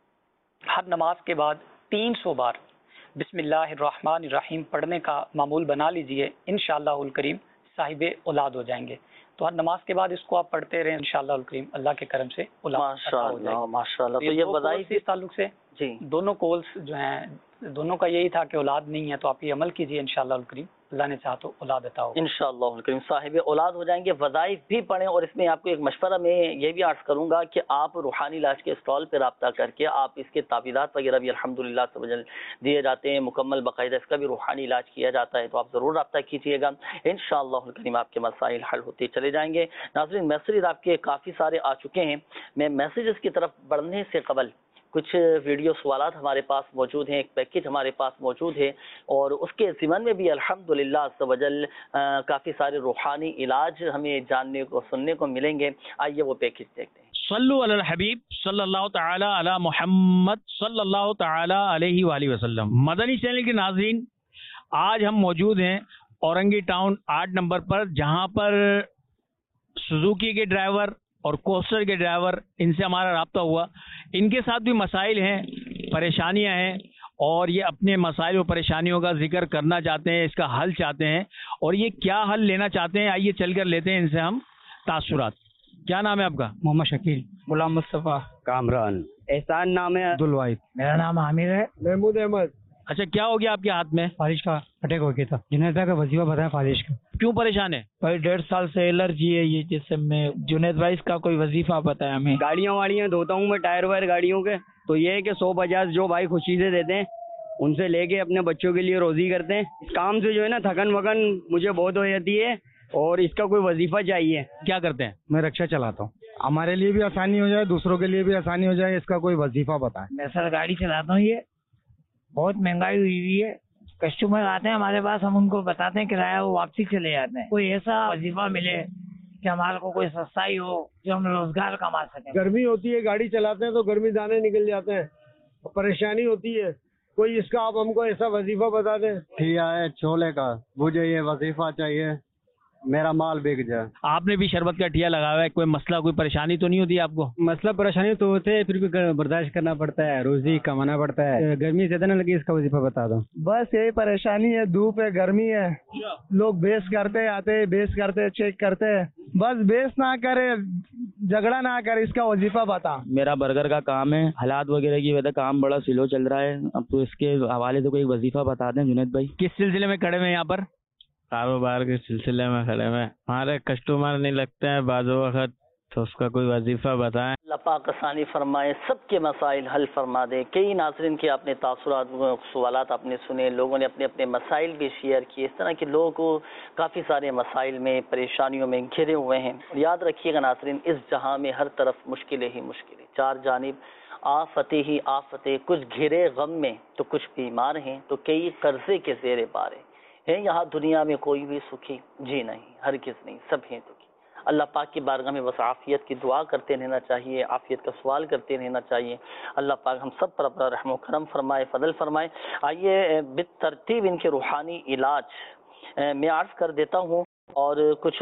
ہر نماز کے بعد تین سو بار بسم اللہ الرحمن الرحیم پڑھنے کا معمول بنا لیجئے, انشاءاللہ الکریم صاحب اولاد ہو جائیں گے. تو ہر نماز کے بعد اس کو آپ پڑھتے رہیں, انشاءاللہ الکریم اللہ کے کرم سے اولاد ہو جائے گی. ماشاءاللہ. تو یہ وظائف اس تعلق سے جی دونوں کولز جو ہیں دونوں کا یہی تھا کہ اولاد نہیں ہے, تو آپ یہ عمل کیجئے انشاءاللہ الکریم اللہ نے چاہا تو اولاد عطا ہوگا انشاءاللہ الکریم, صاحب اولاد ہو جائیں گے. وظائف بھی پڑھیں. اور اس میں آپ کو ایک مشورہ میں یہ بھی عرض کروں گا کہ آپ روحانی علاج کے اسٹال پہ رابطہ کر کے آپ اس کے تعویذات وغیرہ بھی الحمدللہ دیے جاتے ہیں, مکمل باقاعدہ اس کا بھی روحانی علاج کیا جاتا ہے. تو آپ ضرور رابطہ کیجیے گا, انشاءاللہ الکریم آپ کے مسائل حل ہوتے چلے جائیں گے. ناظرین میسیجز آپ کے کافی سارے آ چکے ہیں. میں میسیجز کی طرف بڑھنے سے قبل کچھ ویڈیو سوالات ہمارے پاس موجود ہیں, ایک پیکج ہمارے پاس موجود ہے اور اس کے ضمن میں بھی الحمدللہ عز و جل کافی سارے روحانی علاج ہمیں جاننے کو سننے کو ملیں گے. آئیے وہ پیکج دیکھتے ہیں. صلو علی الحبیب صلی اللہ تعالی علی محمد صلی اللہ تعالی علیہ وآلہ وسلم. مدنی چینل کے ناظرین, آج ہم موجود ہیں اورنگی ٹاؤن آٹھ نمبر پر, جہاں پر سوزوکی کے ڈرائیور اور کوسٹر کے ڈرائیور ان سے ہمارا رابطہ ہوا. ان کے ساتھ بھی مسائل ہیں, پریشانیاں ہیں اور یہ اپنے مسائل و پریشانیوں کا ذکر کرنا چاہتے ہیں, اس کا حل چاہتے ہیں اور یہ کیا حل لینا چاہتے ہیں. آئیے چل کر لیتے ہیں ان سے ہم تاثرات. کیا نام ہے آپ کا؟ محمد شکیل. غلام مصطفیٰ. کامران. احسان نام ہے. عبدالواحد. میرا نام عامر ہے. محمود احمد. اچھا کیا ہو گیا آپ کے ہاتھ میں؟ فالش کا اٹیک ہو گیا تھا. جنید بھائی کا وظیفہ بتایا فالش کا. کیوں پریشان ہے بھائی؟ ڈیڑھ سال سے الرجی ہے یہ جسم میں. جنید بھائی اس کا کوئی وظیفہ بتایا ہمیں. گاڑیاں واڑیاں دھوتا ہوں میں, ٹائر وائر گاڑیوں کے, تو یہ ہے کہ سو پچاس جو بھائی خوشی سے دیتے ہیں ان سے لے کے اپنے بچوں کے لیے روزی کرتے ہیں. اس کام سے جو ہے نا تھکن وکن مجھے بہت ہو جاتی ہے اور اس کا کوئی وظیفہ چاہیے. کیا کرتے ہیں؟ میں رکشا چلاتا ہوں. ہمارے لیے بھی آسانی ہو جائے, دوسروں کے لیے بھی آسانی ہو جائے, اس کا کوئی وظیفہ بتائیں. میں سر گاڑی چلاتا ہوں. یہ بہت مہنگائی ہوئی ہوئی ہے. کسٹمر آتے ہیں ہمارے پاس, ہم ان کو بتاتے ہیں کرایہ, وہ واپسی چلے جاتے ہیں. کوئی ایسا وظیفہ ملے کہ ہمارے کو کوئی سستائی ہو جو ہم روزگار کما سکیں. گرمی ہوتی ہے، گاڑی چلاتے ہیں تو گرمی دانے نکل جاتے ہیں، پریشانی ہوتی ہے. کوئی اس کا آپ ہم کو ایسا وظیفہ بتا دیں. ٹھیا ہے چھولے کا، مجھے یہ وظیفہ چاہیے، میرا مال بک جائے. آپ نے بھی شربت کا ٹھیا لگا ہوا ہے، کوئی مسئلہ کوئی پریشانی تو نہیں ہوتی آپ کو؟ مسئلہ پریشانی تو ہوتے ہے، پھر بھی برداشت کرنا پڑتا ہے، روزی کمانا پڑتا ہے. گرمی زیادہ نہ لگی، اس کا وظیفہ بتا دو. بس یہی پریشانی ہے، دھوپ ہے، گرمی ہے، لوگ بیس کرتے آتے، بیس کرتے چیک کرتے، بس بیس نہ کرے، جھگڑا نہ کرے، اس کا وظیفہ بتا. میرا برگر کا کام ہے، حالات وغیرہ کی وجہ کام بڑا سلو چل رہا ہے. اب تو اس کے حوالے سے کوئی وظیفہ بتا دیں جنید بھائی. کس سلسلے میں کھڑے ہوئے ہیں یہاں پر؟ کاروبار کے سلسلے میں کھڑے ہوئے، ہمارے کسٹمر نہیں لگتے ہیں بعض وقت، تو اس کا کوئی وظیفہ بتائیں. اللہ پاک آسانی فرمائے، سب کے مسائل حل فرما دے. کئی ناظرین کے اپنے تاثرات سوالات آپ نے سنے، لوگوں نے اپنے اپنے مسائل بھی شیئر کیے. اس طرح کے لوگ کافی سارے مسائل میں، پریشانیوں میں گھرے ہوئے ہیں. یاد رکھیے گا ناظرین، اس جہاں میں ہر طرف مشکلیں ہی مشکلیں، چار جانب آفتیں ہی آفتیں. کچھ گھرے غم میں تو کچھ بیمار ہیں، تو کئی قرضے کے زیر بار ہیں. یہاں دنیا میں کوئی بھی سکھی جی نہیں، ہرگز نہیں، سب ہیں دکھی. اللہ پاک کی بارگاہ میں بس عافیت کی دعا کرتے رہنا چاہیے، عافیت کا سوال کرتے رہنا چاہیے. اللہ پاک ہم سب پر اپنا رحم و کرم فرمائے، فضل فرمائے. آئیے بالترتیب ان کے روحانی علاج میں عرض کر دیتا ہوں، اور کچھ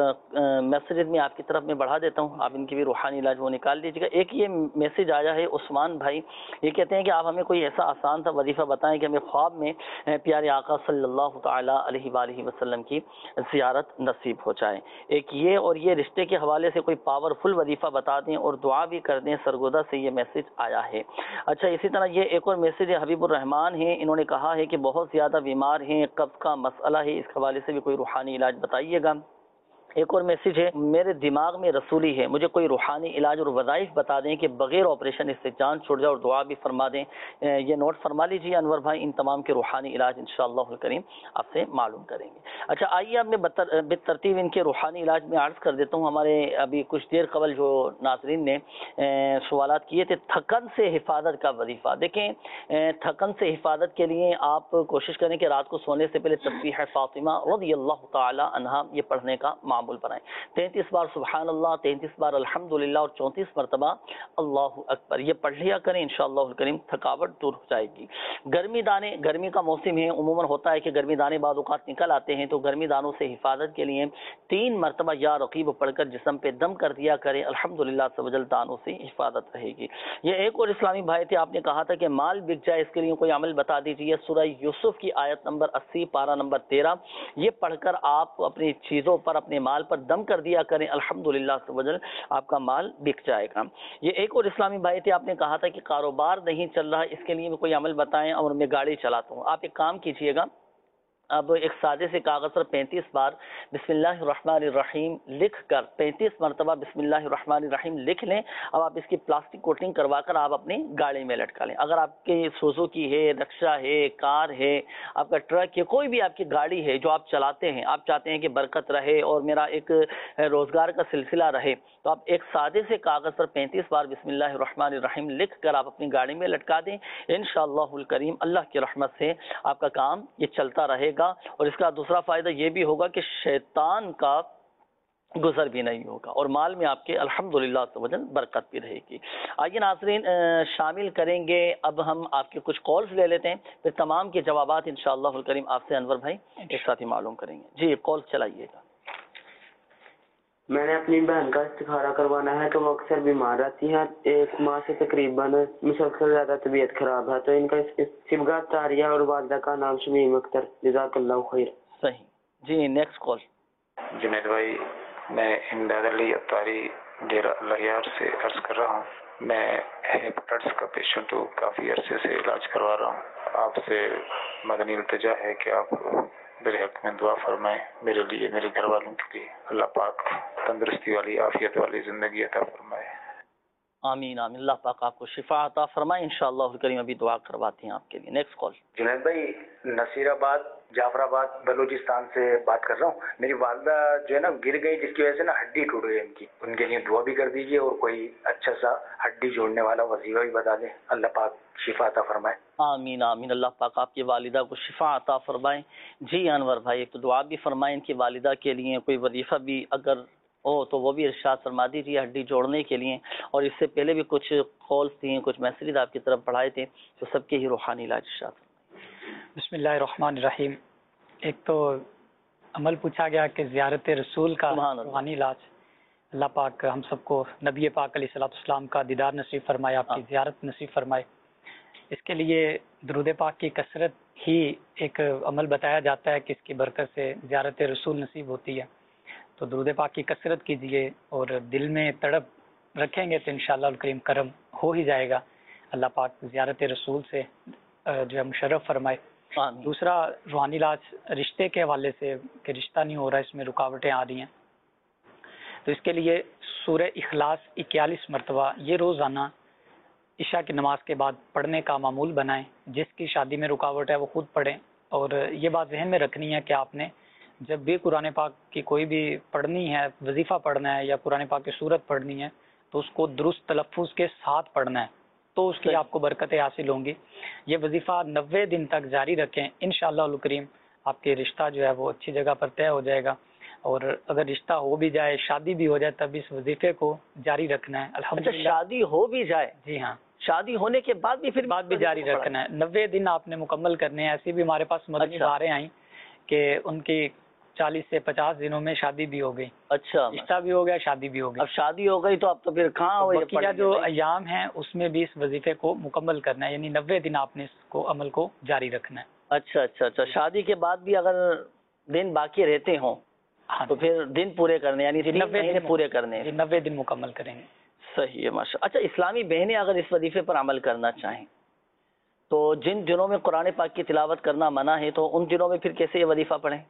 میسیجز میں آپ کی طرف میں بڑھا دیتا ہوں، آپ ان کی بھی روحانی علاج وہ نکال دیجیے گا. ایک یہ میسیج آیا ہے عثمان بھائی، یہ کہتے ہیں کہ آپ ہمیں کوئی ایسا آسان سا وظیفہ بتائیں کہ ہمیں خواب میں پیارے آقا صلی اللہ تعالی علیہ وآلہ وسلم کی زیارت نصیب ہو جائے. ایک یہ، اور یہ رشتے کے حوالے سے کوئی پاورفل وظیفہ بتا دیں اور دعا بھی کر دیں. سرگودا سے یہ میسیج آیا ہے. اچھا، اسی طرح یہ ایک اور میسیج ہے، حبیب الرحمان ہیں، انہوں نے کہا ہے کہ بہت زیادہ بیمار ہیں، قبض کا مسئلہ ہے، اس حوالے سے بھی کوئی روحانی علاج بتائیے گا. ایک اور میسیج ہے، میرے دماغ میں رسولی ہے، مجھے کوئی روحانی علاج اور وظائف بتا دیں کہ بغیر آپریشن اس سے جان چھوٹ جائے، اور دعا بھی فرما دیں. یہ نوٹ فرما لیجیے انور بھائی، ان تمام کے روحانی علاج انشاءاللہ الکریم آپ سے معلوم کریں گے. اچھا آئیے اب میں بالترتیب ان کے روحانی علاج میں عرض کر دیتا ہوں. ہمارے ابھی کچھ دیر قبل جو ناظرین نے سوالات کیے تھے، تھکن سے حفاظت کا وظیفہ. دیکھیں، تھکن سے حفاظت کے لیے آپ کوشش کریں کہ رات کو سونے سے پہلے تسبیح فاطمہ رضی اللہ تعالی عنہا یہ پڑھنے کا معمول بنائیں. تینتیس بار سبحان اللہ، تینتیس بار الحمدللہ، اور چونتیس مرتبہ اللہ اکبر یہ پڑھ لیا کریں، انشاءاللہ الکریم تھکاوٹ دور ہو جائے گی. گرمی دانے، گرمی کا موسم ہے، عموماً ہوتا ہے کہ گرمی دانے بعض اوقات نکل آتے ہیں، تو گرمی دانوں سے حفاظت کے لیے تین مرتبہ یا رقیب پڑھ کر جسم پہ دم کر دیا کریں، الحمدللہ سبجل دانوں سے حفاظت رہے گی. یہ ایک اور اسلامی بھائی تھے، آپ نے کہا تھا کہ مال بک جائے، اس کے لیے کوئی عمل بتا دیجیے. سورہ یوسف کی آیت نمبر اسی، پارہ نمبر تیرہ، یہ پڑھ کر آپ اپنی چیزوں پر، اپنے مال پر دم کر دیا کریں، الحمدللہ سبجل آپ کا مال بک جائے گا. یہ ایک اور اسلامی بھائی تھے، آپ نے کہا تھا کہ کاروبار نہیں چل رہا، اس کے لیے کوئی عمل بتائیں، اور میں گاڑی چلاتا ہوں. آپ ایک کام کیجئے گا، اب ایک سادے سے کاغذ پر پینتیس بار بسم اللہ الرحمن الرحیم لکھ کر، پینتیس مرتبہ بسم اللہ الرحمن الرحیم لکھ لیں. اب آپ اس کی پلاسٹک کوٹنگ کروا کر آپ اپنی گاڑی میں لٹکا لیں. اگر آپ کی سوزوکی ہے، رکشا ہے، کار ہے، آپ کا ٹرک ہے، کوئی بھی آپ کی گاڑی ہے جو آپ چلاتے ہیں، آپ چاہتے ہیں کہ برکت رہے اور میرا ایک روزگار کا سلسلہ رہے، تو آپ ایک سادے سے کاغذ پر پینتیس بار بسم اللہ الرحمن الرحیم لکھ کر آپ اپنی گاڑی میں لٹکا دیں. انشاءاللہ الکریم اللہ کی رحمت سے آپ کا کام یہ چلتا رہے گا. اور اس کا دوسرا فائدہ یہ بھی ہوگا کہ شیطان کا گزر بھی نہیں ہوگا، اور مال میں آپ کے الحمدللہ سبحان برکت بھی رہے گی. آئیے ناظرین شامل کریں گے، اب ہم آپ کے کچھ کالز لے لیتے ہیں، پھر تمام کے جوابات انشاءاللہ الکریم آپ سے انور بھائی ایک ساتھ ہی معلوم کریں گے. جی کال چلائیے گا. میں نے اپنی بہن کا استخارہ کروانا ہے، تو وہ اکثر بیمار رہتی ہیں، ایک ماہ سے تقریباً مسلسل زیادہ طبیعت خراب ہے، تو ان کا صبغہ طاریہ اور والدہ کا نام شمیم اختر، جزاک اللہ خیر. صحیح. جی نیکسٹ کال. جنید بھائی، میں امداد علی اتاری ڈیرہ لہیار سے عرض کر رہا ہوں. میں ہیپاٹائٹس کا پیشنٹ ہوں، کافی عرصے سے علاج کروا رہا ہوں. آپ سے مدنی التجا ہے کہ آپ میرے حق میں دعا فرمائیں، میرے لیے، میرے گھر والوں کے لیے. اللہ پاک تندرستی والی، عافیت والی زندگی عطا فرمائے. آمین آمین. اللہ پاک آپ کو شفا عطا فرمائے انشاءاللہ الکریم. ابھی دعا کرواتے ہیں آپ کے لیے. Next call. جنید بھائی، نصیر آباد جعفر آباد بلوچستان سے بات کر رہا ہوں. میری والدہ جو ہے نا گر گئی، جس کی وجہ سے نا ہڈی ٹوٹ گئی ان کی. ان کے لیے دعا بھی کر دیجیے، اور کوئی اچھا سا ہڈی جوڑنے والا وظیفہ بھی بتا دیں. اللہ پاک شفا عطا فرمائے. آمین آمین. اللہ پاک آپ کی والدہ کو شفا عطا فرمائیں. جی انور بھائی، ایک تو دعا بھی فرمائیں ان کی والدہ کے لیے، کوئی وظیفہ بھی اگر او تو وہ بھی ارشاد فرما دیجیے ہڈی جوڑنے کے لیے. اور اس سے پہلے بھی کچھ کالز تھیں, کچھ میسیج آپ کی طرف پڑھائے تھے, تو سب کے ہی روحانی علاج ارشاد. بسم اللہ الرحمن الرحیم. ایک تو عمل پوچھا گیا کہ زیارت رسول کا روحانی علاج. اللہ پاک ہم سب کو نبی پاک علیہ الصلوۃ والسلام کا دیدار نصیب فرمائے, آپ کی زیارت نصیب فرمائے. اس کے لیے درود پاک کی کثرت ہی ایک عمل بتایا جاتا ہے کہ اس کی برکت سے زیارت رسول نصیب ہوتی ہے. تو درود پاک کی کثرت کیجئے اور دل میں تڑپ رکھیں گے تو انشاءاللہ الکریم کرم ہو ہی جائے گا. اللہ پاک زیارت رسول سے جو ہے مشرف فرمائے. دوسرا روحانی علاج رشتے کے حوالے سے کہ رشتہ نہیں ہو رہا, اس میں رکاوٹیں آ رہی ہیں, تو اس کے لیے سورہ اخلاص اکیالیس مرتبہ یہ روزانہ عشاء کی نماز کے بعد پڑھنے کا معمول بنائیں. جس کی شادی میں رکاوٹ ہے وہ خود پڑھیں. اور یہ بات ذہن میں رکھنی ہے کہ آپ نے جب بھی قرآن پاک کی کوئی بھی پڑھنی ہے, وظیفہ پڑھنا ہے یا قرآن پاک کی صورت پڑھنی ہے, تو اس کو درست تلفظ کے ساتھ پڑھنا ہے, تو اس کی آپ کو برکتیں حاصل ہوں گی. یہ وظیفہ نوے دن تک جاری رکھیں, انشاءاللہ الکریم آپ کے رشتہ جو ہے وہ اچھی جگہ پر طے ہو جائے گا. اور اگر رشتہ ہو بھی جائے, شادی بھی ہو جائے, تب اس وظیفے کو جاری رکھنا ہے. الحمدللہ شادی ہو بھی جائے, جی ہاں, شادی ہونے کے بعد بھی پھر بعد بھی جاری رکھنا ہے. نوے دن آپ نے مکمل کرنے ہیں. ایسی بھی ہمارے پاس مدنی بہاریں آئیں کہ ان کی چالیس سے پچاس دنوں میں شادی بھی ہو گئی. اچھا, رشتہ بھی ہو گیا, شادی بھی ہو گئی. اب شادی ہو گئی تو اب تو پھر کہاں ہو, بقیہ جو ایام ہیں اس میں بھی اس وظیفے کو مکمل کرنا ہے, یعنی نوے دن آپ نے اس کو عمل کو جاری رکھنا ہے. اچھا اچھا اچھا. شادی کے بعد بھی اگر دن باقی رہتے ہوں تو پھر دن پورے کرنے, یعنی نوے دن پورے کرنے, نوے دن مکمل کریں گے. صحیح ہے, ماشاء. اچھا, اسلامی بہنیں اگر اس وظیفے پر عمل کرنا چاہیں تو جن دنوں میں قرآن پاک کی تلاوت کرنا منع ہے, تو ان دنوں میں پھر کیسے یہ وظیفہ پڑھیں؟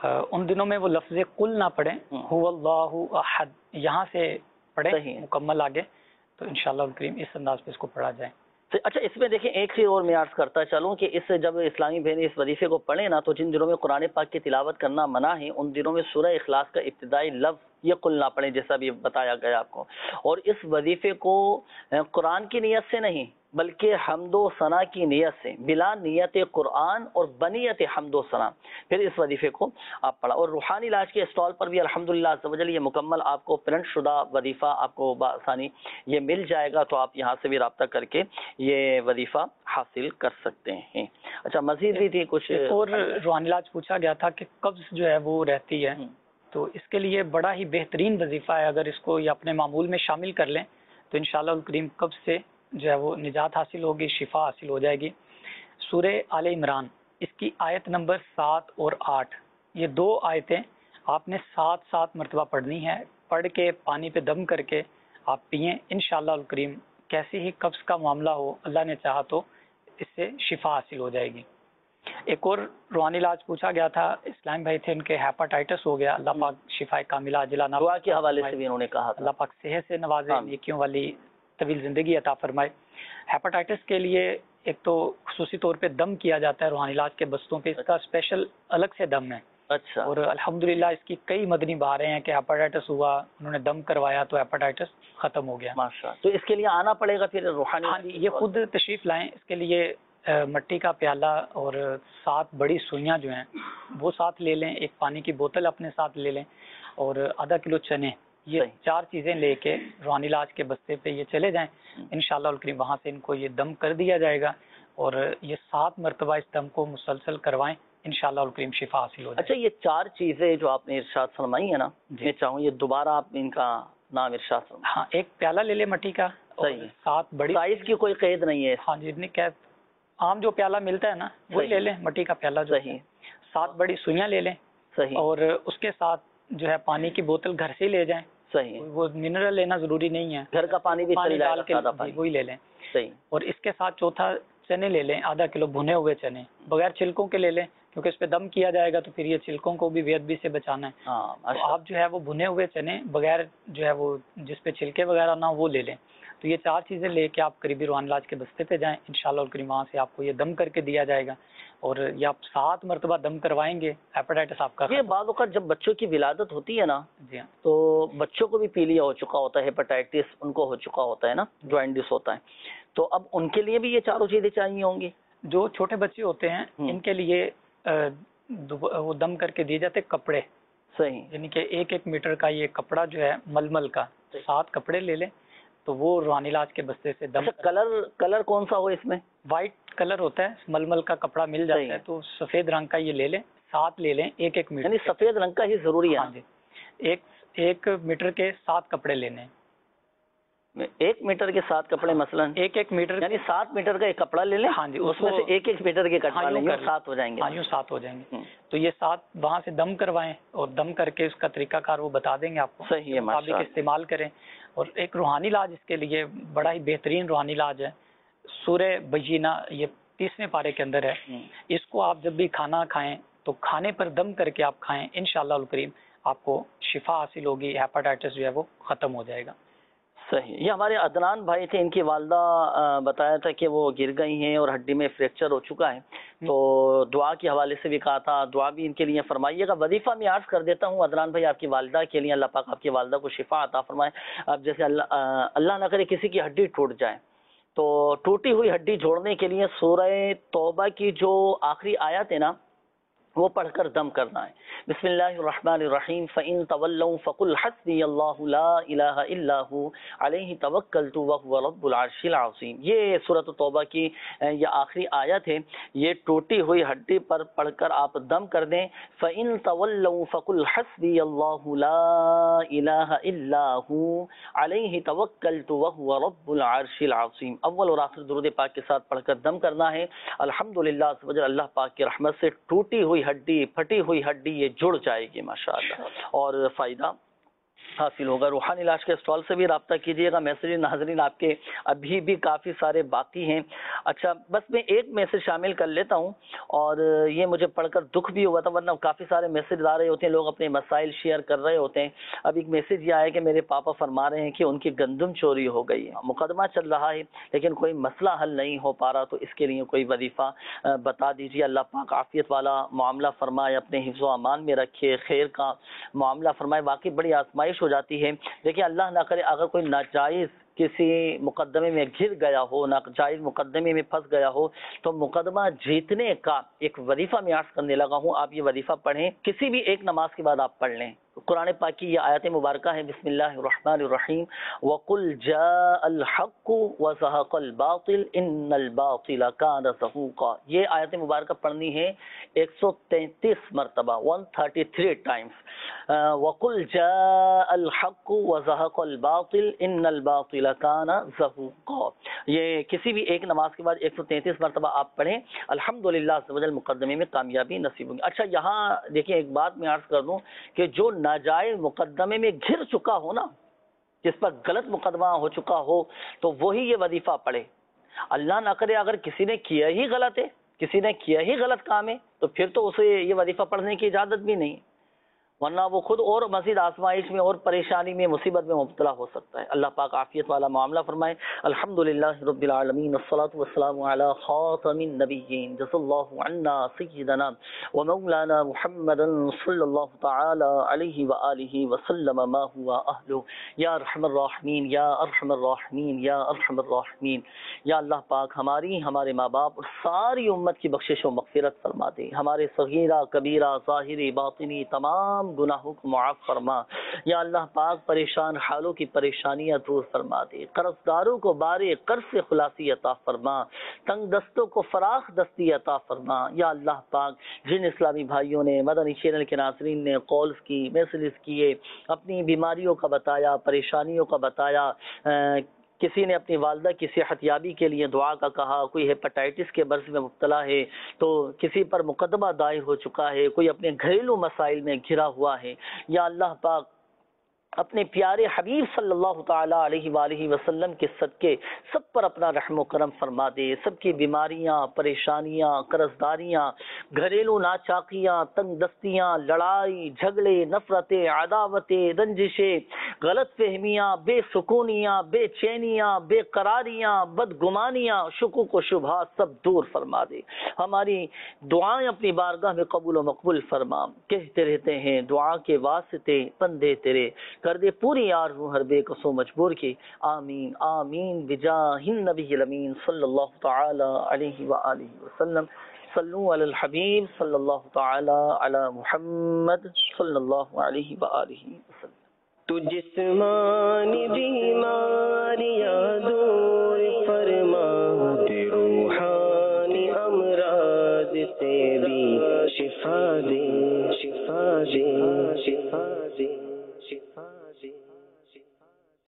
ان دنوں میں وہ لفظ قل نہ پڑھیں, هو اللہ احد یہاں سے پڑھیں مکمل آگے, تو انشاءاللہ الکریم اس انداز پہ اس کو پڑھا جائے. اچھا, اس میں دیکھیں ایک چیز اور میں عرض کرتا چلوں کہ اس سے جب اسلامی بہنیں اس وظیفے کو پڑھیں نا, تو جن دنوں میں قرآن پاک کی تلاوت کرنا منع ہے ان دنوں میں سورہ اخلاص کا ابتدائی لفظ یہ قل نہ پڑھیں, جیسا بھی بتایا گیا آپ کو. اور اس وظیفے کو قرآن کی نیت سے نہیں بلکہ حمد و ثنا کی نیت سے, بلا نیت قرآن اور بنیت حمد و ثنا, پھر اس وظیفے کو آپ پڑھا. اور روحانی علاج کے اسٹال پر بھی الحمدللہ عز و جل یہ مکمل آپ کو پرنٹ شدہ وظیفہ آپ کو بآسانی یہ مل جائے گا, تو آپ یہاں سے بھی رابطہ کر کے یہ وظیفہ حاصل کر سکتے ہیں. اچھا, مزید بھی تھی کچھ اور روحانی علاج پوچھا گیا تھا کہ قبض جو ہے وہ رہتی ہے, تو اس کے لیے بڑا ہی بہترین وظیفہ ہے. اگر اس کو یہ اپنے معمول میں شامل کر لیں تو انشاءاللہ الکریم قبض سے جو ہے وہ نجات حاصل ہوگی, شفا حاصل ہو جائے گی. سورہ آل عمران اس کی آیت نمبر سات اور آٹھ, یہ دو آیتیں آپ نے سات سات مرتبہ پڑھنی ہے. پڑھ کے پانی پہ دم کر کے آپ پئیں, انشاءاللہ الکریم کیسی ہی قبض کا معاملہ ہو, اللہ نے چاہا تو اس سے شفا حاصل ہو جائے گی. ایک اور روحانی علاج پوچھا گیا تھا, اسلام بھائی تھے, ان کے ہیپاٹائٹس ہو گیا, اللہ پاک شفا کاملہ عاجلہ دعا کے حوالے سے بھی انہوں نے کہا, اللہ پاک صحت سے نوازے, نیکیوں والی طویل زندگی عطا فرمائے. ہیپاٹائٹس کے لیے ایک تو خصوصی طور پہ دم کیا جاتا ہے روحانی علاج کے بستوں پہ, اس کا اسپیشل الگ سے دم ہے. اچھا, اور الحمدللہ اس کی کئی مدنی بہاریں ہیں کہ ہیپاٹائٹس ہوا, انہوں نے دم کروایا تو ہیپاٹائٹس ختم ہو گیا. ماشاء. تو اس کے لیے آنا پڑے گا پھر روحانی؟ ہاں جی, یہ خود تشریف لائیں. اس کے لیے مٹی کا پیالہ اور سات بڑی سوئیاں جو ہیں وہ ساتھ لے لیں, ایک پانی کی بوتل اپنے ساتھ لے لیں, اور آدھا کلو چنے, یہ چار چیزیں لے کے روحانی علاج کے بستے پہ یہ چلے جائیں. انشاءاللہ الکریم وہاں سے ان کو یہ دم کر دیا جائے گا, اور یہ سات مرتبہ اس دم کو مسلسل کروائیں, انشاءاللہ الکریم شفا حاصل ہو جائے. اچھا, یہ چار چیزیں جو آپ نے ارشاد فرمائی ہیں نا, میں چاہوں یہ دوبارہ آپ ان کا نام ارشاد فرمائیں. ہاں, ایک پیالہ لے لیں مٹی کا, سات بڑی, سائز کی کوئی قید نہیں ہے. ہاں جی, اتنی قید, عام جو پیالہ ملتا ہے نا وہی لے لیں, مٹی کا پیالہ. صحیح. سات بڑی سوئیاں لے لیں. صحیح. اور اس کے ساتھ جو ہے پانی کی بوتل گھر سے ہی لے جائیں. صحیح. وہ منرل لینا ضروری نہیں ہے, گھر کا پانی بھی ڈال کے وہی لے لیں. صحیح. اور اس کے ساتھ چوتھا چنے لے لیں, آدھا کلو بھنے ہوئے چنے, بغیر چھلکوں کے لے لیں, کیونکہ اس پہ دم کیا جائے گا تو پھر یہ چھلکوں کو بھی بے ادبی سے بچانا ہے. تو آپ جو ہے وہ بھنے ہوئے چنے بغیر جو ہے وہ جس پہ چھلکے وغیرہ نہ وہ لے لیں. تو یہ چار چیزیں لے کے آپ قریبی روحانی علاج کے بستے پہ جائیں, انشاءاللہ الکریم وہاں سے آپ کو یہ دم کر کے دیا جائے گا, اور یہ آپ سات مرتبہ دم کروائیں گے, ہیپاٹائٹس آپ کا. یہ بعض اوقات جب بچوں کی ولادت ہوتی ہے نا, جی ہاں, تو بچوں کو بھی پیلیا ہو چکا ہوتا ہے, ہیپاٹائٹس ان کو ہو چکا ہوتا ہے نا, جوائنٹس ہوتا ہے, تو اب ان کے لیے بھی یہ چاروں چیزیں چاہیے ہوں گی. جو چھوٹے بچے ہوتے ہیں ان کے لیے وہ دم کر کے دیے جاتے کپڑے. صحیح. یعنی کہ ایک ایک میٹر کا یہ کپڑا جو ہے ململ کا سات کپڑے لے لیں تو وہ روحانی علاج کے بستے سے دم. کلر کلر کون سا ہو اس میں؟ وائٹ کلر ہوتا ہے، ململ کا کپڑا مل جاتا ہے تو سفید رنگ کا یہ لے لیں، سات لے لیں ایک ایک میٹر. یعنی سفید رنگ کا ہی ضروری ہے؟ ہاں جی. ایک ایک میٹر کے سات کپڑے لینے ہیں. ایک میٹر کے سات کپڑے مثلا ایک ایک میٹر یعنی سات میٹر کا ایک کپڑا لے لیں. ہاں جی. اس میں سے ایک ایک میٹر کے کٹوا لیں گے، سات ہو جائیں گے. ہاں یوں سات ہو جائیں گے. تو یہ سات وہاں سے دم کروائیں اور دم کر کے اس کا طریقہ کار وہ بتا دیں گے آپ کو. صحیح ہے. مطابق استعمال کریں. اور ایک روحانی علاج اس کے لیے بڑا ہی بہترین روحانی علاج ہے، سورہ بینہ، یہ تیسویں پارے کے اندر ہے. اس کو آپ جب بھی کھانا کھائیں تو کھانے پر دم کر کے آپ کھائیں، انشاءاللہ الکریم آپ کو شفا حاصل ہوگی، ہیپاٹائٹس جو ہے وہ ختم ہو جائے گا. صحیح. یہ ہمارے عدنان بھائی تھے، ان کی والدہ بتایا تھا کہ وہ گر گئی ہیں اور ہڈی میں فریکچر ہو چکا ہے، تو دعا کے حوالے سے بھی کہا تھا، دعا بھی ان کے لیے فرمائیے گا. وظیفہ میں عرض کر دیتا ہوں عدنان بھائی آپ کی والدہ کے لیے، اللہ پاک آپ کی والدہ کو شفا عطا فرمائے. اب جیسے اللہ اللہ نہ کرے کسی کی ہڈی ٹوٹ جائے تو ٹوٹی ہوئی ہڈی جوڑنے کے لیے سورہ توبہ کی جو آخری آیت ہے نا وہ پڑھ کر دم کرنا ہے. بسم اللہ الرحمن الرحیم. فَإِن تَوَلَّوْا فَقُلْ حَسْبِيَ اللَّهُ لَا إِلَٰهَ إِلَّا هُوَ عَلَيْهِ تَوَكَّلْتُ وَهُوَ رَبُّ الْعَرْشِ الْعَظِيمِ. یہ سورۃ توبہ کی یہ آخری آیت ہے، یہ ٹوٹی ہوئی ہڈی پر پڑھ کر آپ دم کر دیں. فَإِن تَوَلَّوْا فَقُلْ حَسْبِيَ اللَّهُ لَا إِلَٰهَ إِلَّا هُوَ عَلَيْهِ تَوَكَّلْتُ وَهُوَ رَبُّ الْعَرْشِ الْعَظِيمِ. اول اور آخر درود پاک کے ساتھ پڑھ کر دم کرنا ہے. الحمدللہ اللہ پاک کی رحمت سے ٹوٹی ہوئی ہڈی، پھٹی ہوئی ہڈی یہ جڑ جائے گی ماشاءاللہ، اور فائدہ حاصل ہوگا. روحانی علاج کے اسٹال سے بھی رابطہ کیجیے گا. میسیج ناظرین آپ کے ابھی بھی کافی سارے باقی ہیں. اچھا بس میں ایک میسیج شامل کر لیتا ہوں، اور یہ مجھے پڑھ کر دکھ بھی ہوا تھا، ورنہ کافی سارے میسیج آ رہے ہوتے ہیں، لوگ اپنے مسائل شیئر کر رہے ہوتے ہیں. اب ایک میسیج یہ آیا کہ میرے پاپا فرما رہے ہیں کہ ان کی گندم چوری ہو گئی ہے، مقدمہ چل رہا ہے لیکن کوئی مسئلہ حل نہیں ہو پا رہا، تو اس کے لیے کوئی وظیفہ بتا دیجیے. اللہ پاک عافیت والا معاملہ فرمائے، اپنے حفظ و امان میں رکھے، خیر کا معاملہ فرمائے. واقعی بڑی آزمائش ہو جاتی ہے. دیکھیں اللہ نہ کرے اگر کوئی ناجائز کسی مقدمے میں گر گیا ہو، ناجائز مقدمے میں پھنس گیا ہو، تو مقدمہ جیتنے کا ایک وظیفہ میں عرض کرنے لگا ہوں. آپ یہ وظیفہ پڑھیں، کسی بھی ایک نماز کے بعد آپ پڑھ لیں. قرآن پاک کی یہ آیت مبارکہ ہے. بسم اللہ الرحمن الرحیم. وَقُلْ جَاءَ الْحَقُّ وَزَهَقَ الْبَاطِلُ إِنَّ الْبَاطِلَ كَانَ زَهُوقًا. یہ آیت مبارکہ پڑھنی ہے ایک سو تینتیس مرتبہ، ایک سو تینتیس ٹائمز. وَقُلْ جَاءَ الْحَقُّ وَزَهَقَ الْبَاطِلُ إِنَّ الْبَاطِلَ كَانَ زَهُوقًا. یہ کسی بھی ایک نماز کے بعد ایک سو تینتیس مرتبہ آپ پڑھیں، الحمدللہ عز و جل مقدمے میں کامیابی نصیب ہوگی. اچھا یہاں دیکھیں ایک بات میں عرض کر دوں کہ جو ناجائز مقدمے میں گھر چکا ہو نا، جس پر غلط مقدمہ ہو چکا ہو، تو وہی یہ وظیفہ پڑھے. اللہ نہ کرے اگر کسی نے کیا ہی غلط ہے، کسی نے کیا ہی غلط کام ہے، تو پھر تو اسے یہ وظیفہ پڑھنے کی اجازت بھی نہیں، ورنہ وہ خود اور مزید آزمائش میں اور پریشانی میں مصیبت میں مبتلا ہو سکتا ہے. اللہ پاک عافیت والا معاملہ فرمائے. الحمدللہ رب العالمین، والصلاة والسلام علی خاتم النبیین، جزا اللہ عنا سیدنا و مولانا محمد صلی اللہ تعالی علیہ وآلہ وسلم ما ہوا اہلہ. یا ارحم الراحمین، یا ارحم الراحمین، یا ارحم الراحمین. یا اللہ پاک ہماری، ہمارے ماں باپ اور ساری امت کی بخشش و مغفرت فرما دے. ہمارے صغیرہ کبیرہ ظاہری باطنی تمام گناہوں کو معاف فرما. یا اللہ پاک پریشان حالوں کی پریشانیاں دور فرما دے. قرض داروں کو بارے قرض سے خلاصی عطا فرما. تنگ دستوں کو فراخ دستی عطا فرما. یا اللہ پاک جن اسلامی بھائیوں نے مدنی چینل کے ناظرین نے کالز کی، میسیجز کیے، اپنی بیماریوں کا بتایا، پریشانیوں کا بتایا، کسی نے اپنی والدہ کی صحت یابی کے لیے دعا کا کہا، کوئی ہیپاٹائٹس کے مرض میں مبتلا ہے تو کسی پر مقدمہ دائر ہو چکا ہے، کوئی اپنے گھریلو مسائل میں گھرا ہوا ہے. یا اللہ پاک اپنے پیارے حبیب صلی اللہ تعالی علیہ وآلہ وسلم کے صدقے سب پر اپنا رحم و کرم فرما دے. سب کی بیماریاں، پریشانیاں، قرضداریاں، گھریلو ناچاکیاں، تنگ دستیاں، لڑائی جھگڑے، نفرتیں، عداوتیں، رنجشیں، غلط فہمیاں، بے سکونیاں، بے چینیاں، بے قراریاں، بدگمانیاں، شکوک و شبہات سب دور فرما دے. ہماری دعائیں اپنی بارگاہ میں قبول و مقبول فرما. کہتے رہتے ہیں دعا کے واسطے بندے تیرے، کر دے پوری آرزو ہر بے کسو مجبور کی. آمین آمین بجاہ النبی الامین صلی اللہ تعالی علیہ وآلہ وسلم. صلو علی الحبیب صلی اللہ تعالی علی محمد صلی اللہ علیہ وآلہ وسلم. تو جسمانی بیماریاں دور